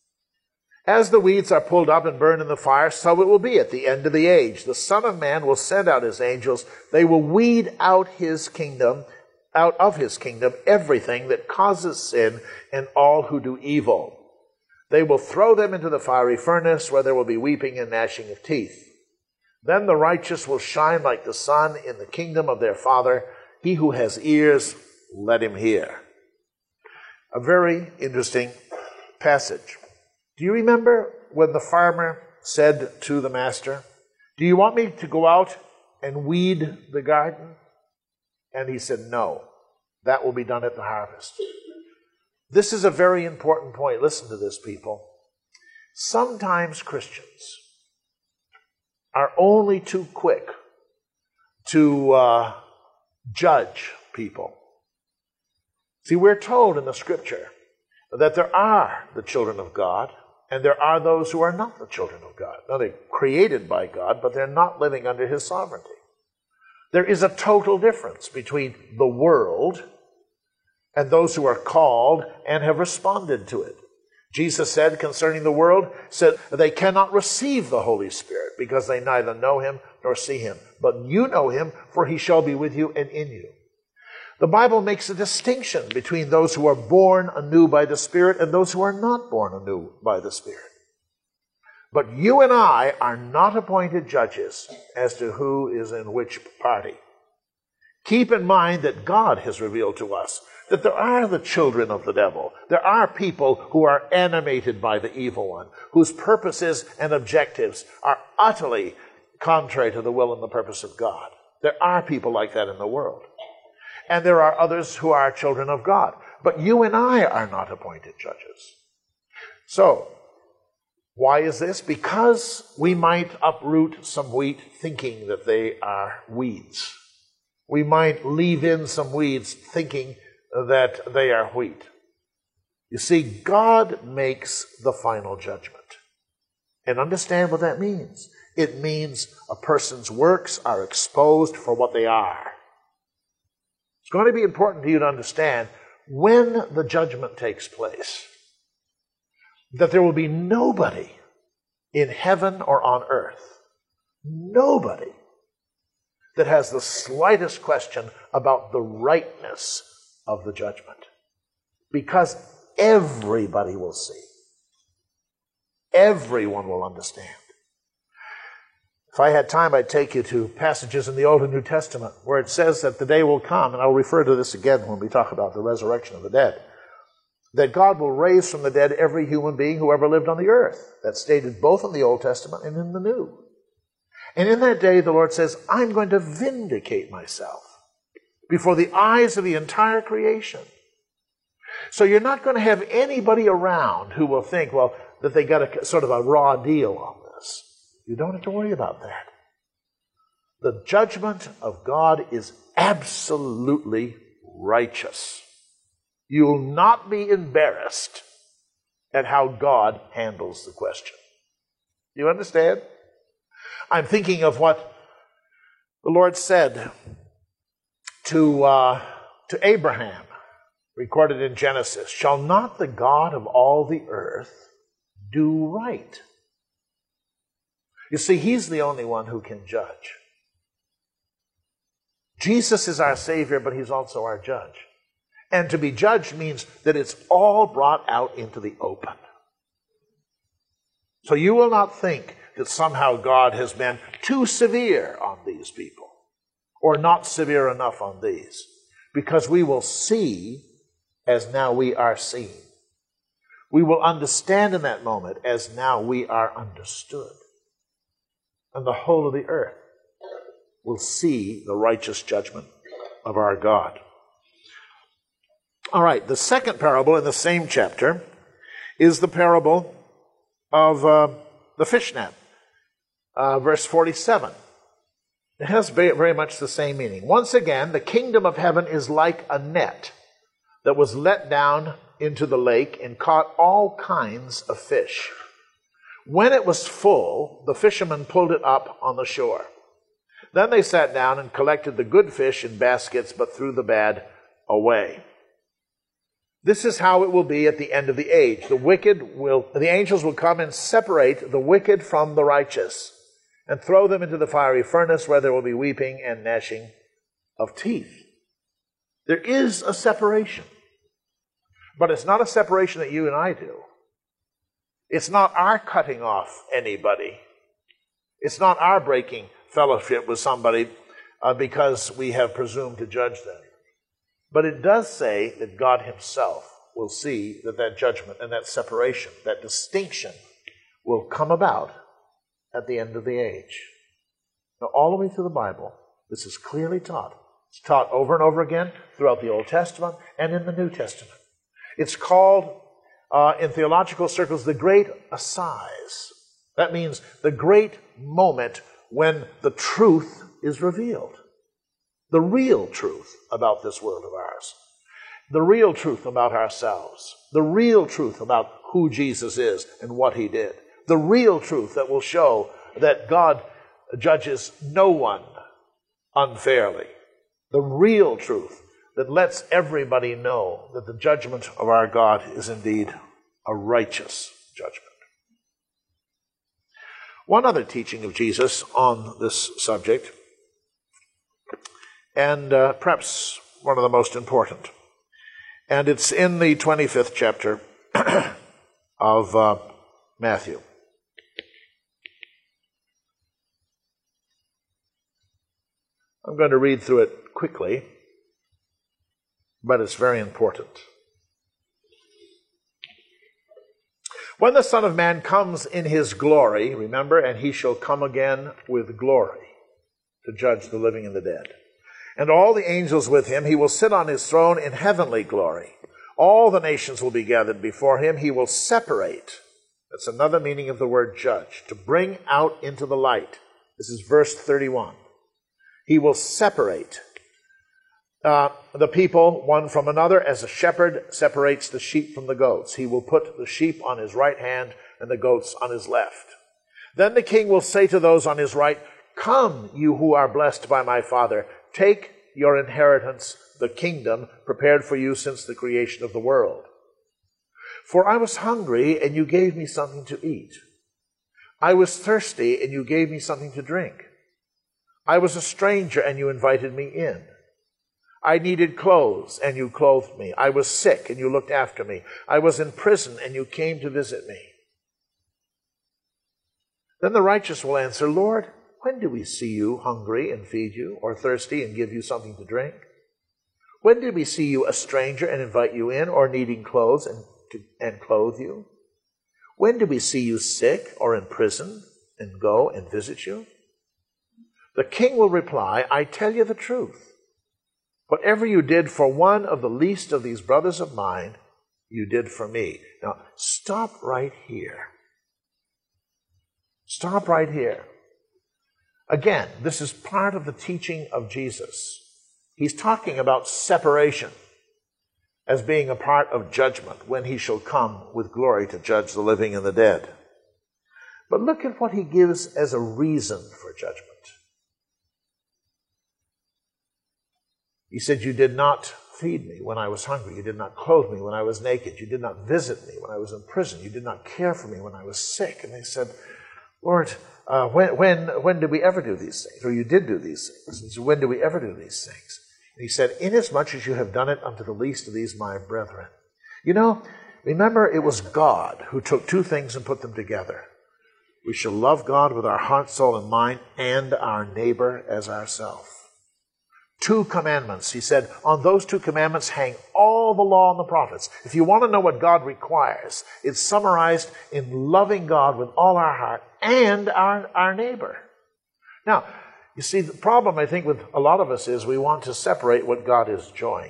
As the weeds are pulled up and burned in the fire, so it will be at the end of the age. The Son of Man will send out his angels. They will weed out his kingdom, out of his kingdom, everything that causes sin and all who do evil. They will throw them into the fiery furnace, where there will be weeping and gnashing of teeth. Then the righteous will shine like the sun in the kingdom of their Father. He who has ears, let him hear. A very interesting passage. Do you remember when the farmer said to the master, "Do you want me to go out and weed the garden?" And he said, "No, that will be done at the harvest." This is a very important point. Listen to this, people. Sometimes Christians are only too quick to uh, judge people. See, we're told in the Scripture that there are the children of God, and there are those who are not the children of God. Now, they're created by God, but they're not living under his sovereignty. There is a total difference between the world and those who are called and have responded to it. Jesus said concerning the world, said they cannot receive the Holy Spirit because they neither know him nor see him. But you know him, for he shall be with you and in you. The Bible makes a distinction between those who are born anew by the Spirit and those who are not born anew by the Spirit. But you and I are not appointed judges as to who is in which party. Keep in mind that God has revealed to us that there are the children of the devil. There are people who are animated by the evil one, whose purposes and objectives are utterly contrary to the will and the purpose of God. There are people like that in the world. And there are others who are children of God. But you and I are not appointed judges. So, why is this? Because we might uproot some wheat thinking that they are weeds. We might leave in some weeds thinking that they are wheat. You see, God makes the final judgment. And understand what that means. It means a person's works are exposed for what they are. It's going to be important to you to understand when the judgment takes place that there will be nobody in heaven or on earth, nobody that has the slightest question about the rightness of the judgment. Because everybody will see. Everyone will understand. If I had time, I'd take you to passages in the Old and New Testament where it says that the day will come, and I'll refer to this again when we talk about the resurrection of the dead, that God will raise from the dead every human being who ever lived on the earth. That's stated both in the Old Testament and in the New. And in that day, the Lord says, I'm going to vindicate myself before the eyes of the entire creation. So you're not going to have anybody around who will think, well, that they got a sort of a raw deal on this. You don't have to worry about that. The judgment of God is absolutely righteous. You'll not be embarrassed at how God handles the question. Do you understand? I'm thinking of what the Lord said to, uh, to Abraham, recorded in Genesis. Shall not the God of all the earth do right? You see, he's the only one who can judge. Jesus is our Savior, but he's also our judge. And to be judged means that it's all brought out into the open. So you will not think that somehow God has been too severe on these people, or not severe enough on these, because we will see as now we are seen. We will understand in that moment as now we are understood. And the whole of the earth will see the righteous judgment of our God. All right, the second parable in the same chapter is the parable of uh, the fish net, uh, verse forty-seven. It has very, very much the same meaning. Once again, the kingdom of heaven is like a net that was let down into the lake and caught all kinds of fish. When it was full, the fishermen pulled it up on the shore. Then they sat down and collected the good fish in baskets, but threw the bad away. This is how it will be at the end of the age. The wicked will, the angels will come and separate the wicked from the righteous and throw them into the fiery furnace where there will be weeping and gnashing of teeth. There is a separation. But it's not a separation that you and I do. It's not our cutting off anybody. It's not our breaking fellowship with somebody uh, because we have presumed to judge them. But it does say that God himself will see that that judgment and that separation, that distinction, will come about at the end of the age. Now, all the way through the Bible, this is clearly taught. It's taught over and over again throughout the Old Testament and in the New Testament. It's called, uh, in theological circles, the great assize. That means the great moment when the truth is revealed. The real truth about this world of ours. The real truth about ourselves. The real truth about who Jesus is and what he did. The real truth that will show that God judges no one unfairly. The real truth that lets everybody know that the judgment of our God is indeed a righteous judgment. One other teaching of Jesus on this subject, and uh, perhaps one of the most important, and it's in the twenty-fifth chapter of uh, Matthew. I'm going to read through it quickly, but it's very important. When the Son of Man comes in his glory, remember, and he shall come again with glory to judge the living and the dead. And all the angels with him, he will sit on his throne in heavenly glory. All the nations will be gathered before him. He will separate. That's another meaning of the word judge, to bring out into the light. This is verse thirty-one. He will separate uh, the people one from another as a shepherd separates the sheep from the goats. He will put the sheep on his right hand and the goats on his left. Then the king will say to those on his right, "Come, you who are blessed by my Father, take your inheritance, the kingdom prepared for you since the creation of the world. For I was hungry, and you gave me something to eat. I was thirsty, and you gave me something to drink. I was a stranger, and you invited me in. I needed clothes, and you clothed me. I was sick, and you looked after me. I was in prison, and you came to visit me. Then the righteous will answer, Lord, when do we see you hungry and feed you, or thirsty and give you something to drink? When did we see you a stranger and invite you in, or needing clothes and, to, and clothe you? When did we see you sick or in prison and go and visit you? The king will reply, I tell you the truth. Whatever you did for one of the least of these brothers of mine, you did for me. Now, stop right here. Stop right here. Again, this is part of the teaching of Jesus. He's talking about separation as being a part of judgment when he shall come with glory to judge the living and the dead. But look at what he gives as a reason for judgment. He said, you did not feed me when I was hungry. You did not clothe me when I was naked. You did not visit me when I was in prison. You did not care for me when I was sick. And they said, Lord, uh, when, when, when did we ever do these things? Or you did do these things. And so when did we ever do these things? And he said, inasmuch as you have done it unto the least of these my brethren. You know, remember it was God who took two things and put them together. We shall love God with our heart, soul, and mind, and our neighbor as ourselves. Two commandments. He said, on those two commandments hang all the law and the prophets. If you want to know what God requires, it's summarized in loving God with all our heart and our, our neighbor. Now, you see, the problem, I think, with a lot of us is we want to separate what God has joined.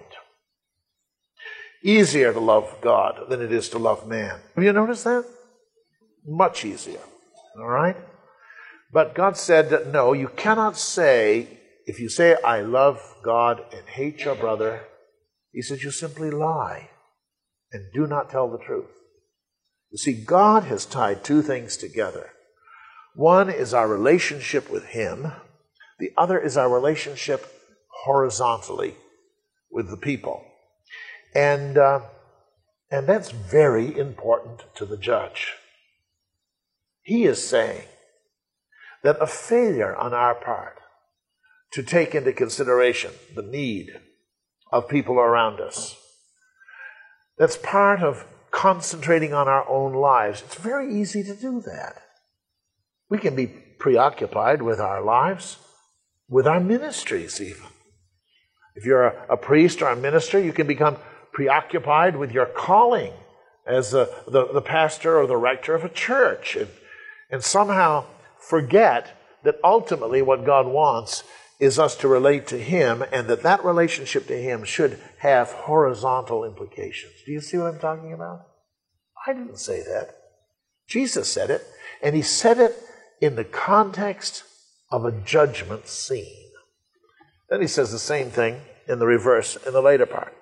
Easier to love God than it is to love man. Have you noticed that? Much easier. All right? But God said that, no, you cannot say, if you say, I love God and hate your brother, he said, you simply lie and do not tell the truth. You see, God has tied two things together. One is our relationship with him. The other is our relationship horizontally with the people. And, uh, and that's very important to the judge. He is saying that a failure on our part to take into consideration the need of people around us, that's part of concentrating on our own lives. It's very easy to do that. We can be preoccupied with our lives, with our ministries even. If you're a, a priest or a minister, you can become preoccupied with your calling as a, the, the pastor or the rector of a church, and, and somehow forget that ultimately what God wants is us to relate to him, and that that relationship to him should have horizontal implications. Do you see what I'm talking about? I didn't say that. Jesus said it, and he said it in the context of a judgment scene. Then he says the same thing in the reverse, in the later part.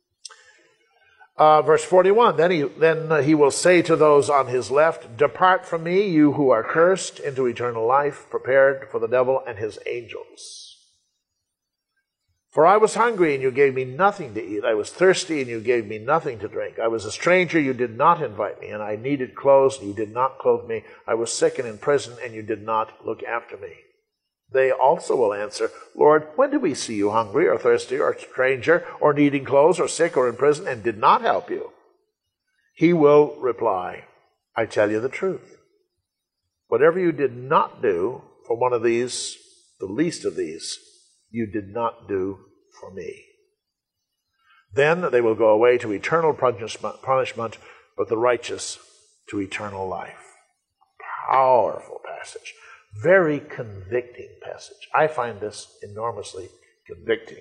Uh, verse forty-one, then he, then uh, he will say to those on his left, depart from me, you who are cursed, into eternal life, prepared for the devil and his angels. For I was hungry, and you gave me nothing to eat. I was thirsty, and you gave me nothing to drink. I was a stranger, you did not invite me, and I needed clothes, and you did not clothe me. I was sick and in prison, and you did not look after me. They also will answer, Lord, when did we see you hungry or thirsty or a stranger or needing clothes or sick or in prison and did not help you? He will reply, I tell you the truth. Whatever you did not do for one of these, the least of these, you did not do for me. Then they will go away to eternal punishment, but the righteous to eternal life. Powerful passage. Very convicting passage. I find this enormously convicting.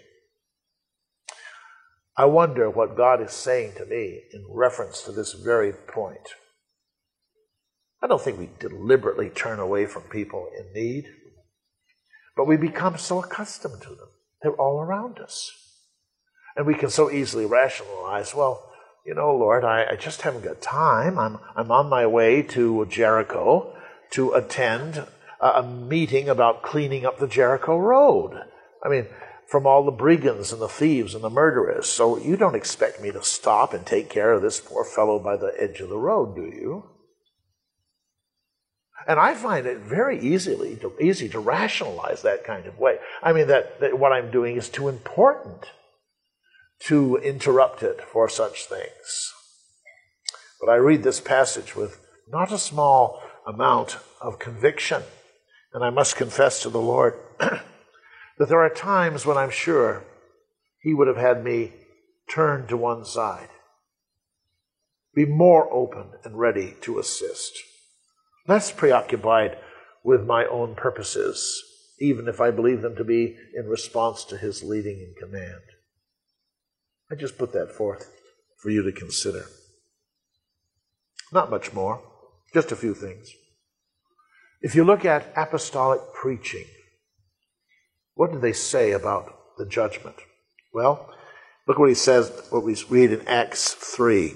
I wonder what God is saying to me in reference to this very point. I don't think we deliberately turn away from people in need, but we become so accustomed to them. They're all around us. And we can so easily rationalize, well, you know, Lord, I, I just haven't got time. I'm, I'm on my way to Jericho to attend a meeting about cleaning up the Jericho road. I mean, from all the brigands and the thieves and the murderers. So you don't expect me to stop and take care of this poor fellow by the edge of the road, do you? And I find it very easily to, easy to rationalize that kind of way. I mean, that, that what I'm doing is too important to interrupt it for such things. But I read this passage with not a small amount of conviction. And I must confess to the Lord that there are times when I'm sure He would have had me turn to one side, be more open and ready to assist, less preoccupied with my own purposes, even if I believe them to be in response to His leading and command. I just put that forth for you to consider. Not much more, just a few things. If you look at apostolic preaching, what do they say about the judgment? Well, look what he says, what we read in Acts three.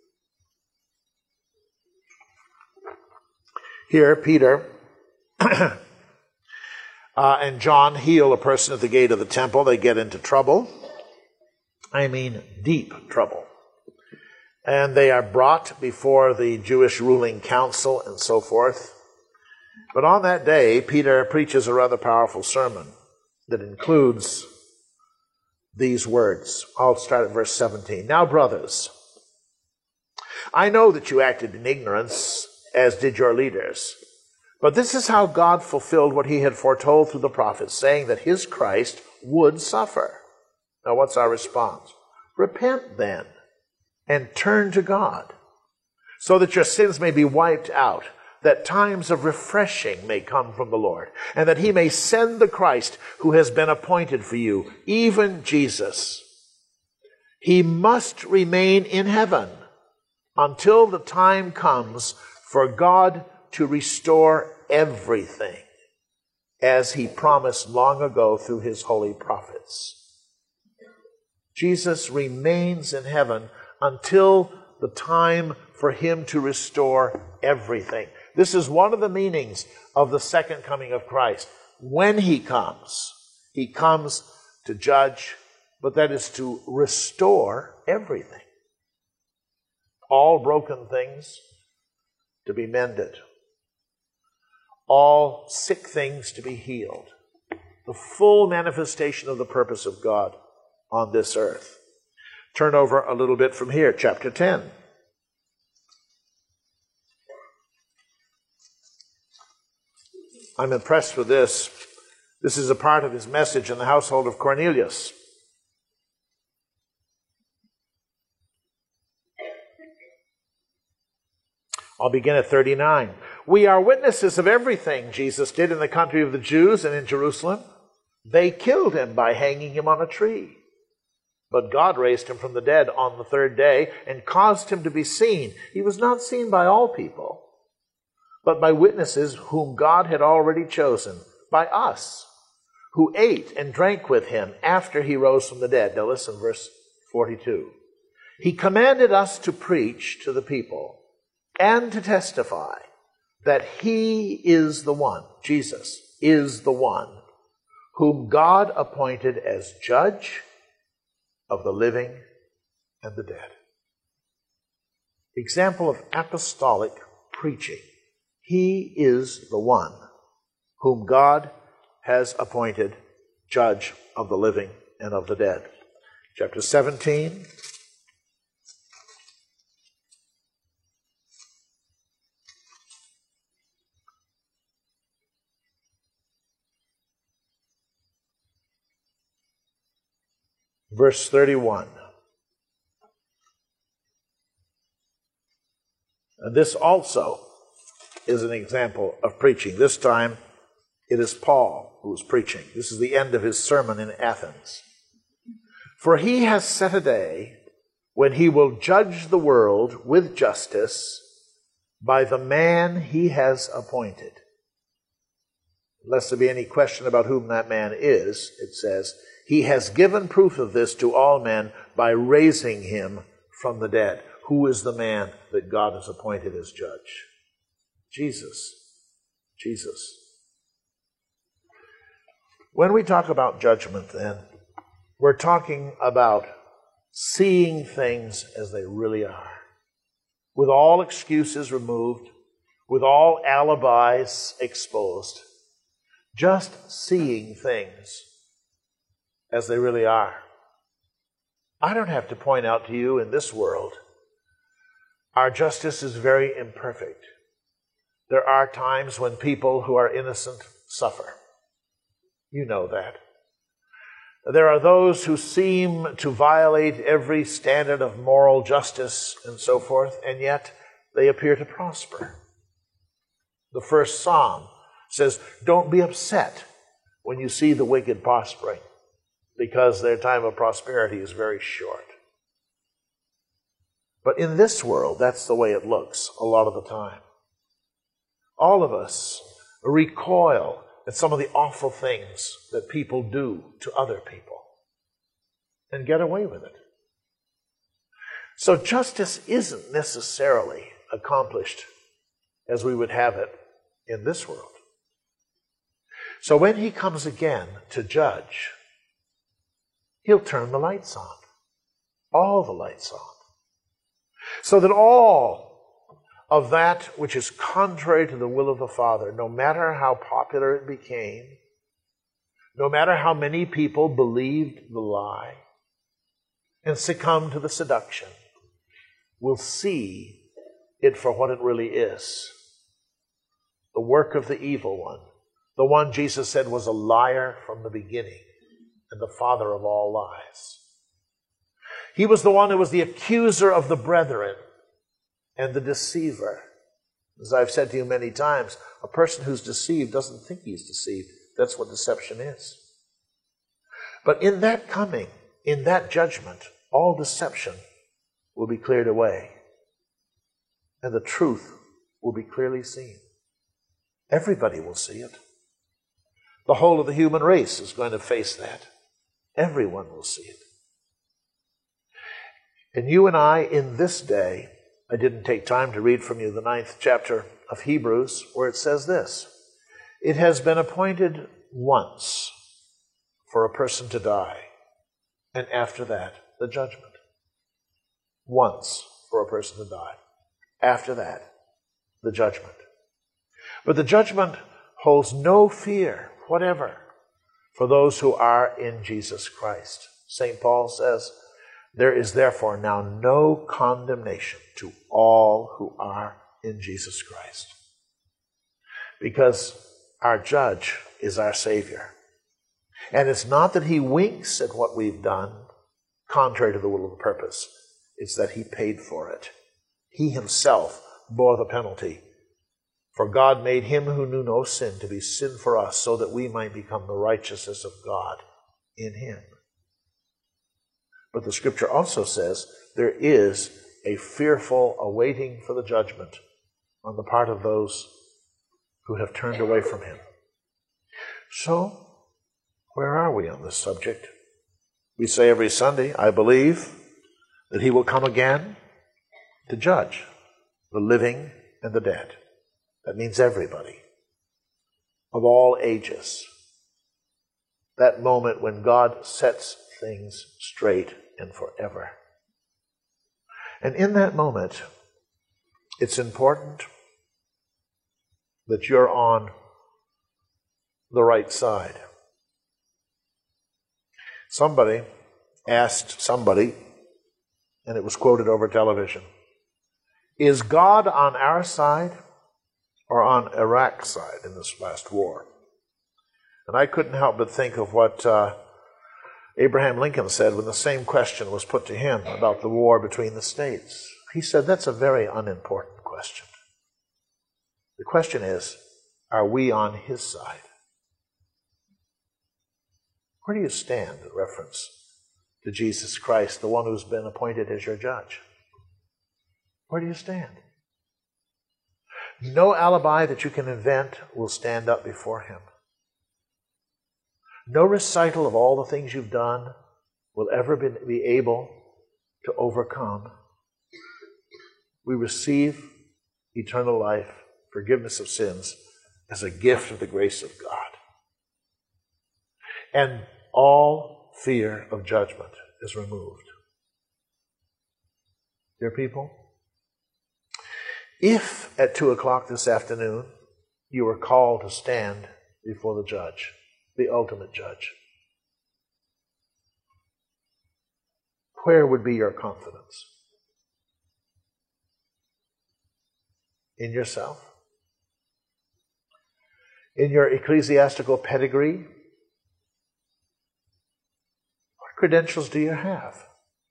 Here, Peter uh, and John heal a person at the gate of the temple. They get into trouble. I mean, deep trouble. And they are brought before the Jewish ruling council and so forth. But on that day, Peter preaches a rather powerful sermon that includes these words. I'll start at verse seventeen. Now, brothers, I know that you acted in ignorance, as did your leaders. But this is how God fulfilled what He had foretold through the prophets, saying that His Christ would suffer. Now, what's our response? Repent then, and turn to God, so that your sins may be wiped out, that times of refreshing may come from the Lord, and that He may send the Christ who has been appointed for you, even Jesus. He must remain in heaven until the time comes for God to restore everything, as He promised long ago through His holy prophets. Jesus remains in heaven until the time for Him to restore everything. This is one of the meanings of the second coming of Christ. When He comes, He comes to judge, but that is to restore everything. All broken things to be mended. All sick things to be healed. The full manifestation of the purpose of God on this earth. Turn over a little bit from here, chapter ten. I'm impressed with this. This is a part of his message in the household of Cornelius. I'll begin at thirty-nine. We are witnesses of everything Jesus did in the country of the Jews and in Jerusalem. They killed Him by hanging Him on a tree. But God raised Him from the dead on the third day and caused Him to be seen. He was not seen by all people, but by witnesses whom God had already chosen, by us, who ate and drank with Him after He rose from the dead. Now listen, verse forty-two. He commanded us to preach to the people and to testify that He is the one, Jesus is the one, whom God appointed as judge of the living and the dead. Example of apostolic preaching. He is the one whom God has appointed judge of the living and of the dead. Chapter seventeen. Verse thirty-one. And this also is an example of preaching. This time it is Paul who is preaching. This is the end of his sermon in Athens. For He has set a day when He will judge the world with justice by the man He has appointed. Lest there be any question about whom that man is, it says, He has given proof of this to all men by raising Him from the dead. Who is the man that God has appointed as judge? Jesus. Jesus. When we talk about judgment, then, we're talking about seeing things as they really are, with all excuses removed, with all alibis exposed, just seeing things as they really are. I don't have to point out to you in this world, our justice is very imperfect. There are times when people who are innocent suffer. You know that. There are those who seem to violate every standard of moral justice and so forth, and yet they appear to prosper. The first Psalm says, don't be upset when you see the wicked prospering, because their time of prosperity is very short. But in this world, that's the way it looks a lot of the time. All of us recoil at some of the awful things that people do to other people and get away with it. So justice isn't necessarily accomplished as we would have it in this world. So when he comes again to judge, he'll turn the lights on, all the lights on, so that all of that which is contrary to the will of the Father, no matter how popular it became, no matter how many people believed the lie and succumbed to the seduction, will see it for what it really is. The work of the evil one, the one Jesus said was a liar from the beginning and the father of all lies. He was the one who was the accuser of the brethren and the deceiver. As I've said to you many times, a person who's deceived doesn't think he's deceived. That's what deception is. But in that coming, in that judgment, all deception will be cleared away, and the truth will be clearly seen. Everybody will see it. The whole of the human race is going to face that. Everyone will see it. And you and I, in this day, I didn't take time to read from you the ninth chapter of Hebrews, where it says this: it has been appointed once for a person to die, and after that, the judgment. Once for a person to die. After that, the judgment. But the judgment holds no fear whatever for those who are in Jesus Christ. Saint Paul says, there is therefore now no condemnation to all who are in Jesus Christ. Because our judge is our Savior. And it's not that he winks at what we've done, contrary to the will of the purpose. It's that he paid for it. He himself bore the penalty. For God made him who knew no sin to be sin for us, so that we might become the righteousness of God in him. But the scripture also says there is a fearful awaiting for the judgment on the part of those who have turned away from him. So, where are we on this subject? We say every Sunday, I believe that he will come again to judge the living and the dead. That means everybody, of all ages. That moment when God sets things straight and forever. And in that moment, it's important that you're on the right side. Somebody asked somebody, and it was quoted over television, is God on our side or on Iraq's side in this last war? And I couldn't help but think of what uh, Abraham Lincoln said when the same question was put to him about the war between the states. He said, that's a very unimportant question. The question is, are we on his side? Where do you stand in reference to Jesus Christ, the one who's been appointed as your judge? Where do you stand? No alibi that you can invent will stand up before him. No recital of all the things you've done will ever be, be able to overcome. We receive eternal life, forgiveness of sins, as a gift of the grace of God. And all fear of judgment is removed. Dear people, If at two o'clock this afternoon you were called to stand before the judge, the ultimate judge, where would be your confidence? In yourself? In your ecclesiastical pedigree? What credentials do you have?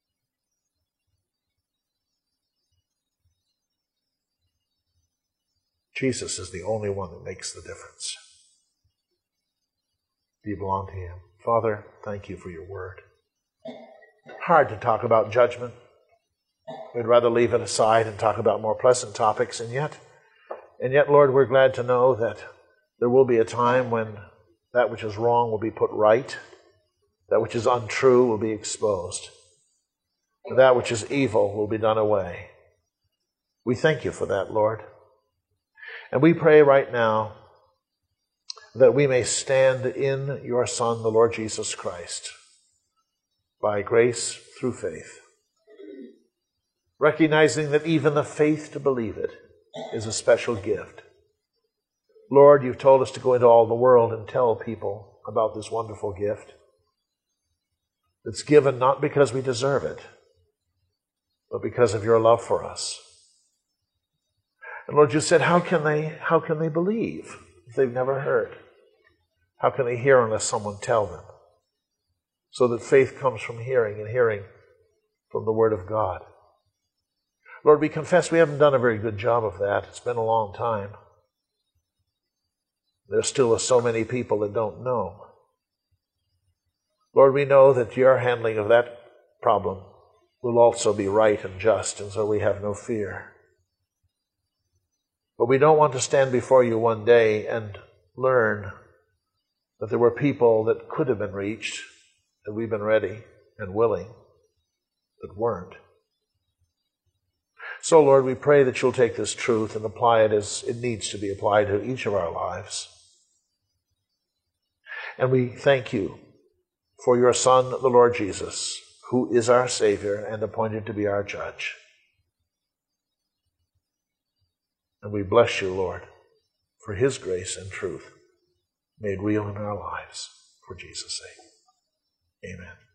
Jesus is the only one that makes the difference. Do you belong to Him? Father, thank you for your word. Hard to talk about judgment. We'd rather leave it aside and talk about more pleasant topics, and yet, and yet, Lord, we're glad to know that there will be a time when that which is wrong will be put right, that which is untrue will be exposed, and that which is evil will be done away. We thank you for that, Lord. And we pray right now that we may stand in your Son, the Lord Jesus Christ, by grace through faith, recognizing that even the faith to believe it is a special gift. Lord, you've told us to go into all the world and tell people about this wonderful gift that's given not because we deserve it, but because of your love for us. And Lord, you said, how can they, how can they believe if they've never heard? How can they hear unless someone tell them? So that faith comes from hearing, and hearing from the Word of God. Lord, we confess we haven't done a very good job of that. It's been a long time. There still are so many people that don't know. Lord, we know that your handling of that problem will also be right and just, and so we have no fear. But we don't want to stand before you one day and learn that there were people that could have been reached, that we've been ready and willing, that weren't. So, Lord, we pray that you'll take this truth and apply it as it needs to be applied to each of our lives. And we thank you for your Son, the Lord Jesus, who is our Savior and appointed to be our judge. And we bless you, Lord, for his grace and truth made real in our lives. For Jesus' sake. Amen.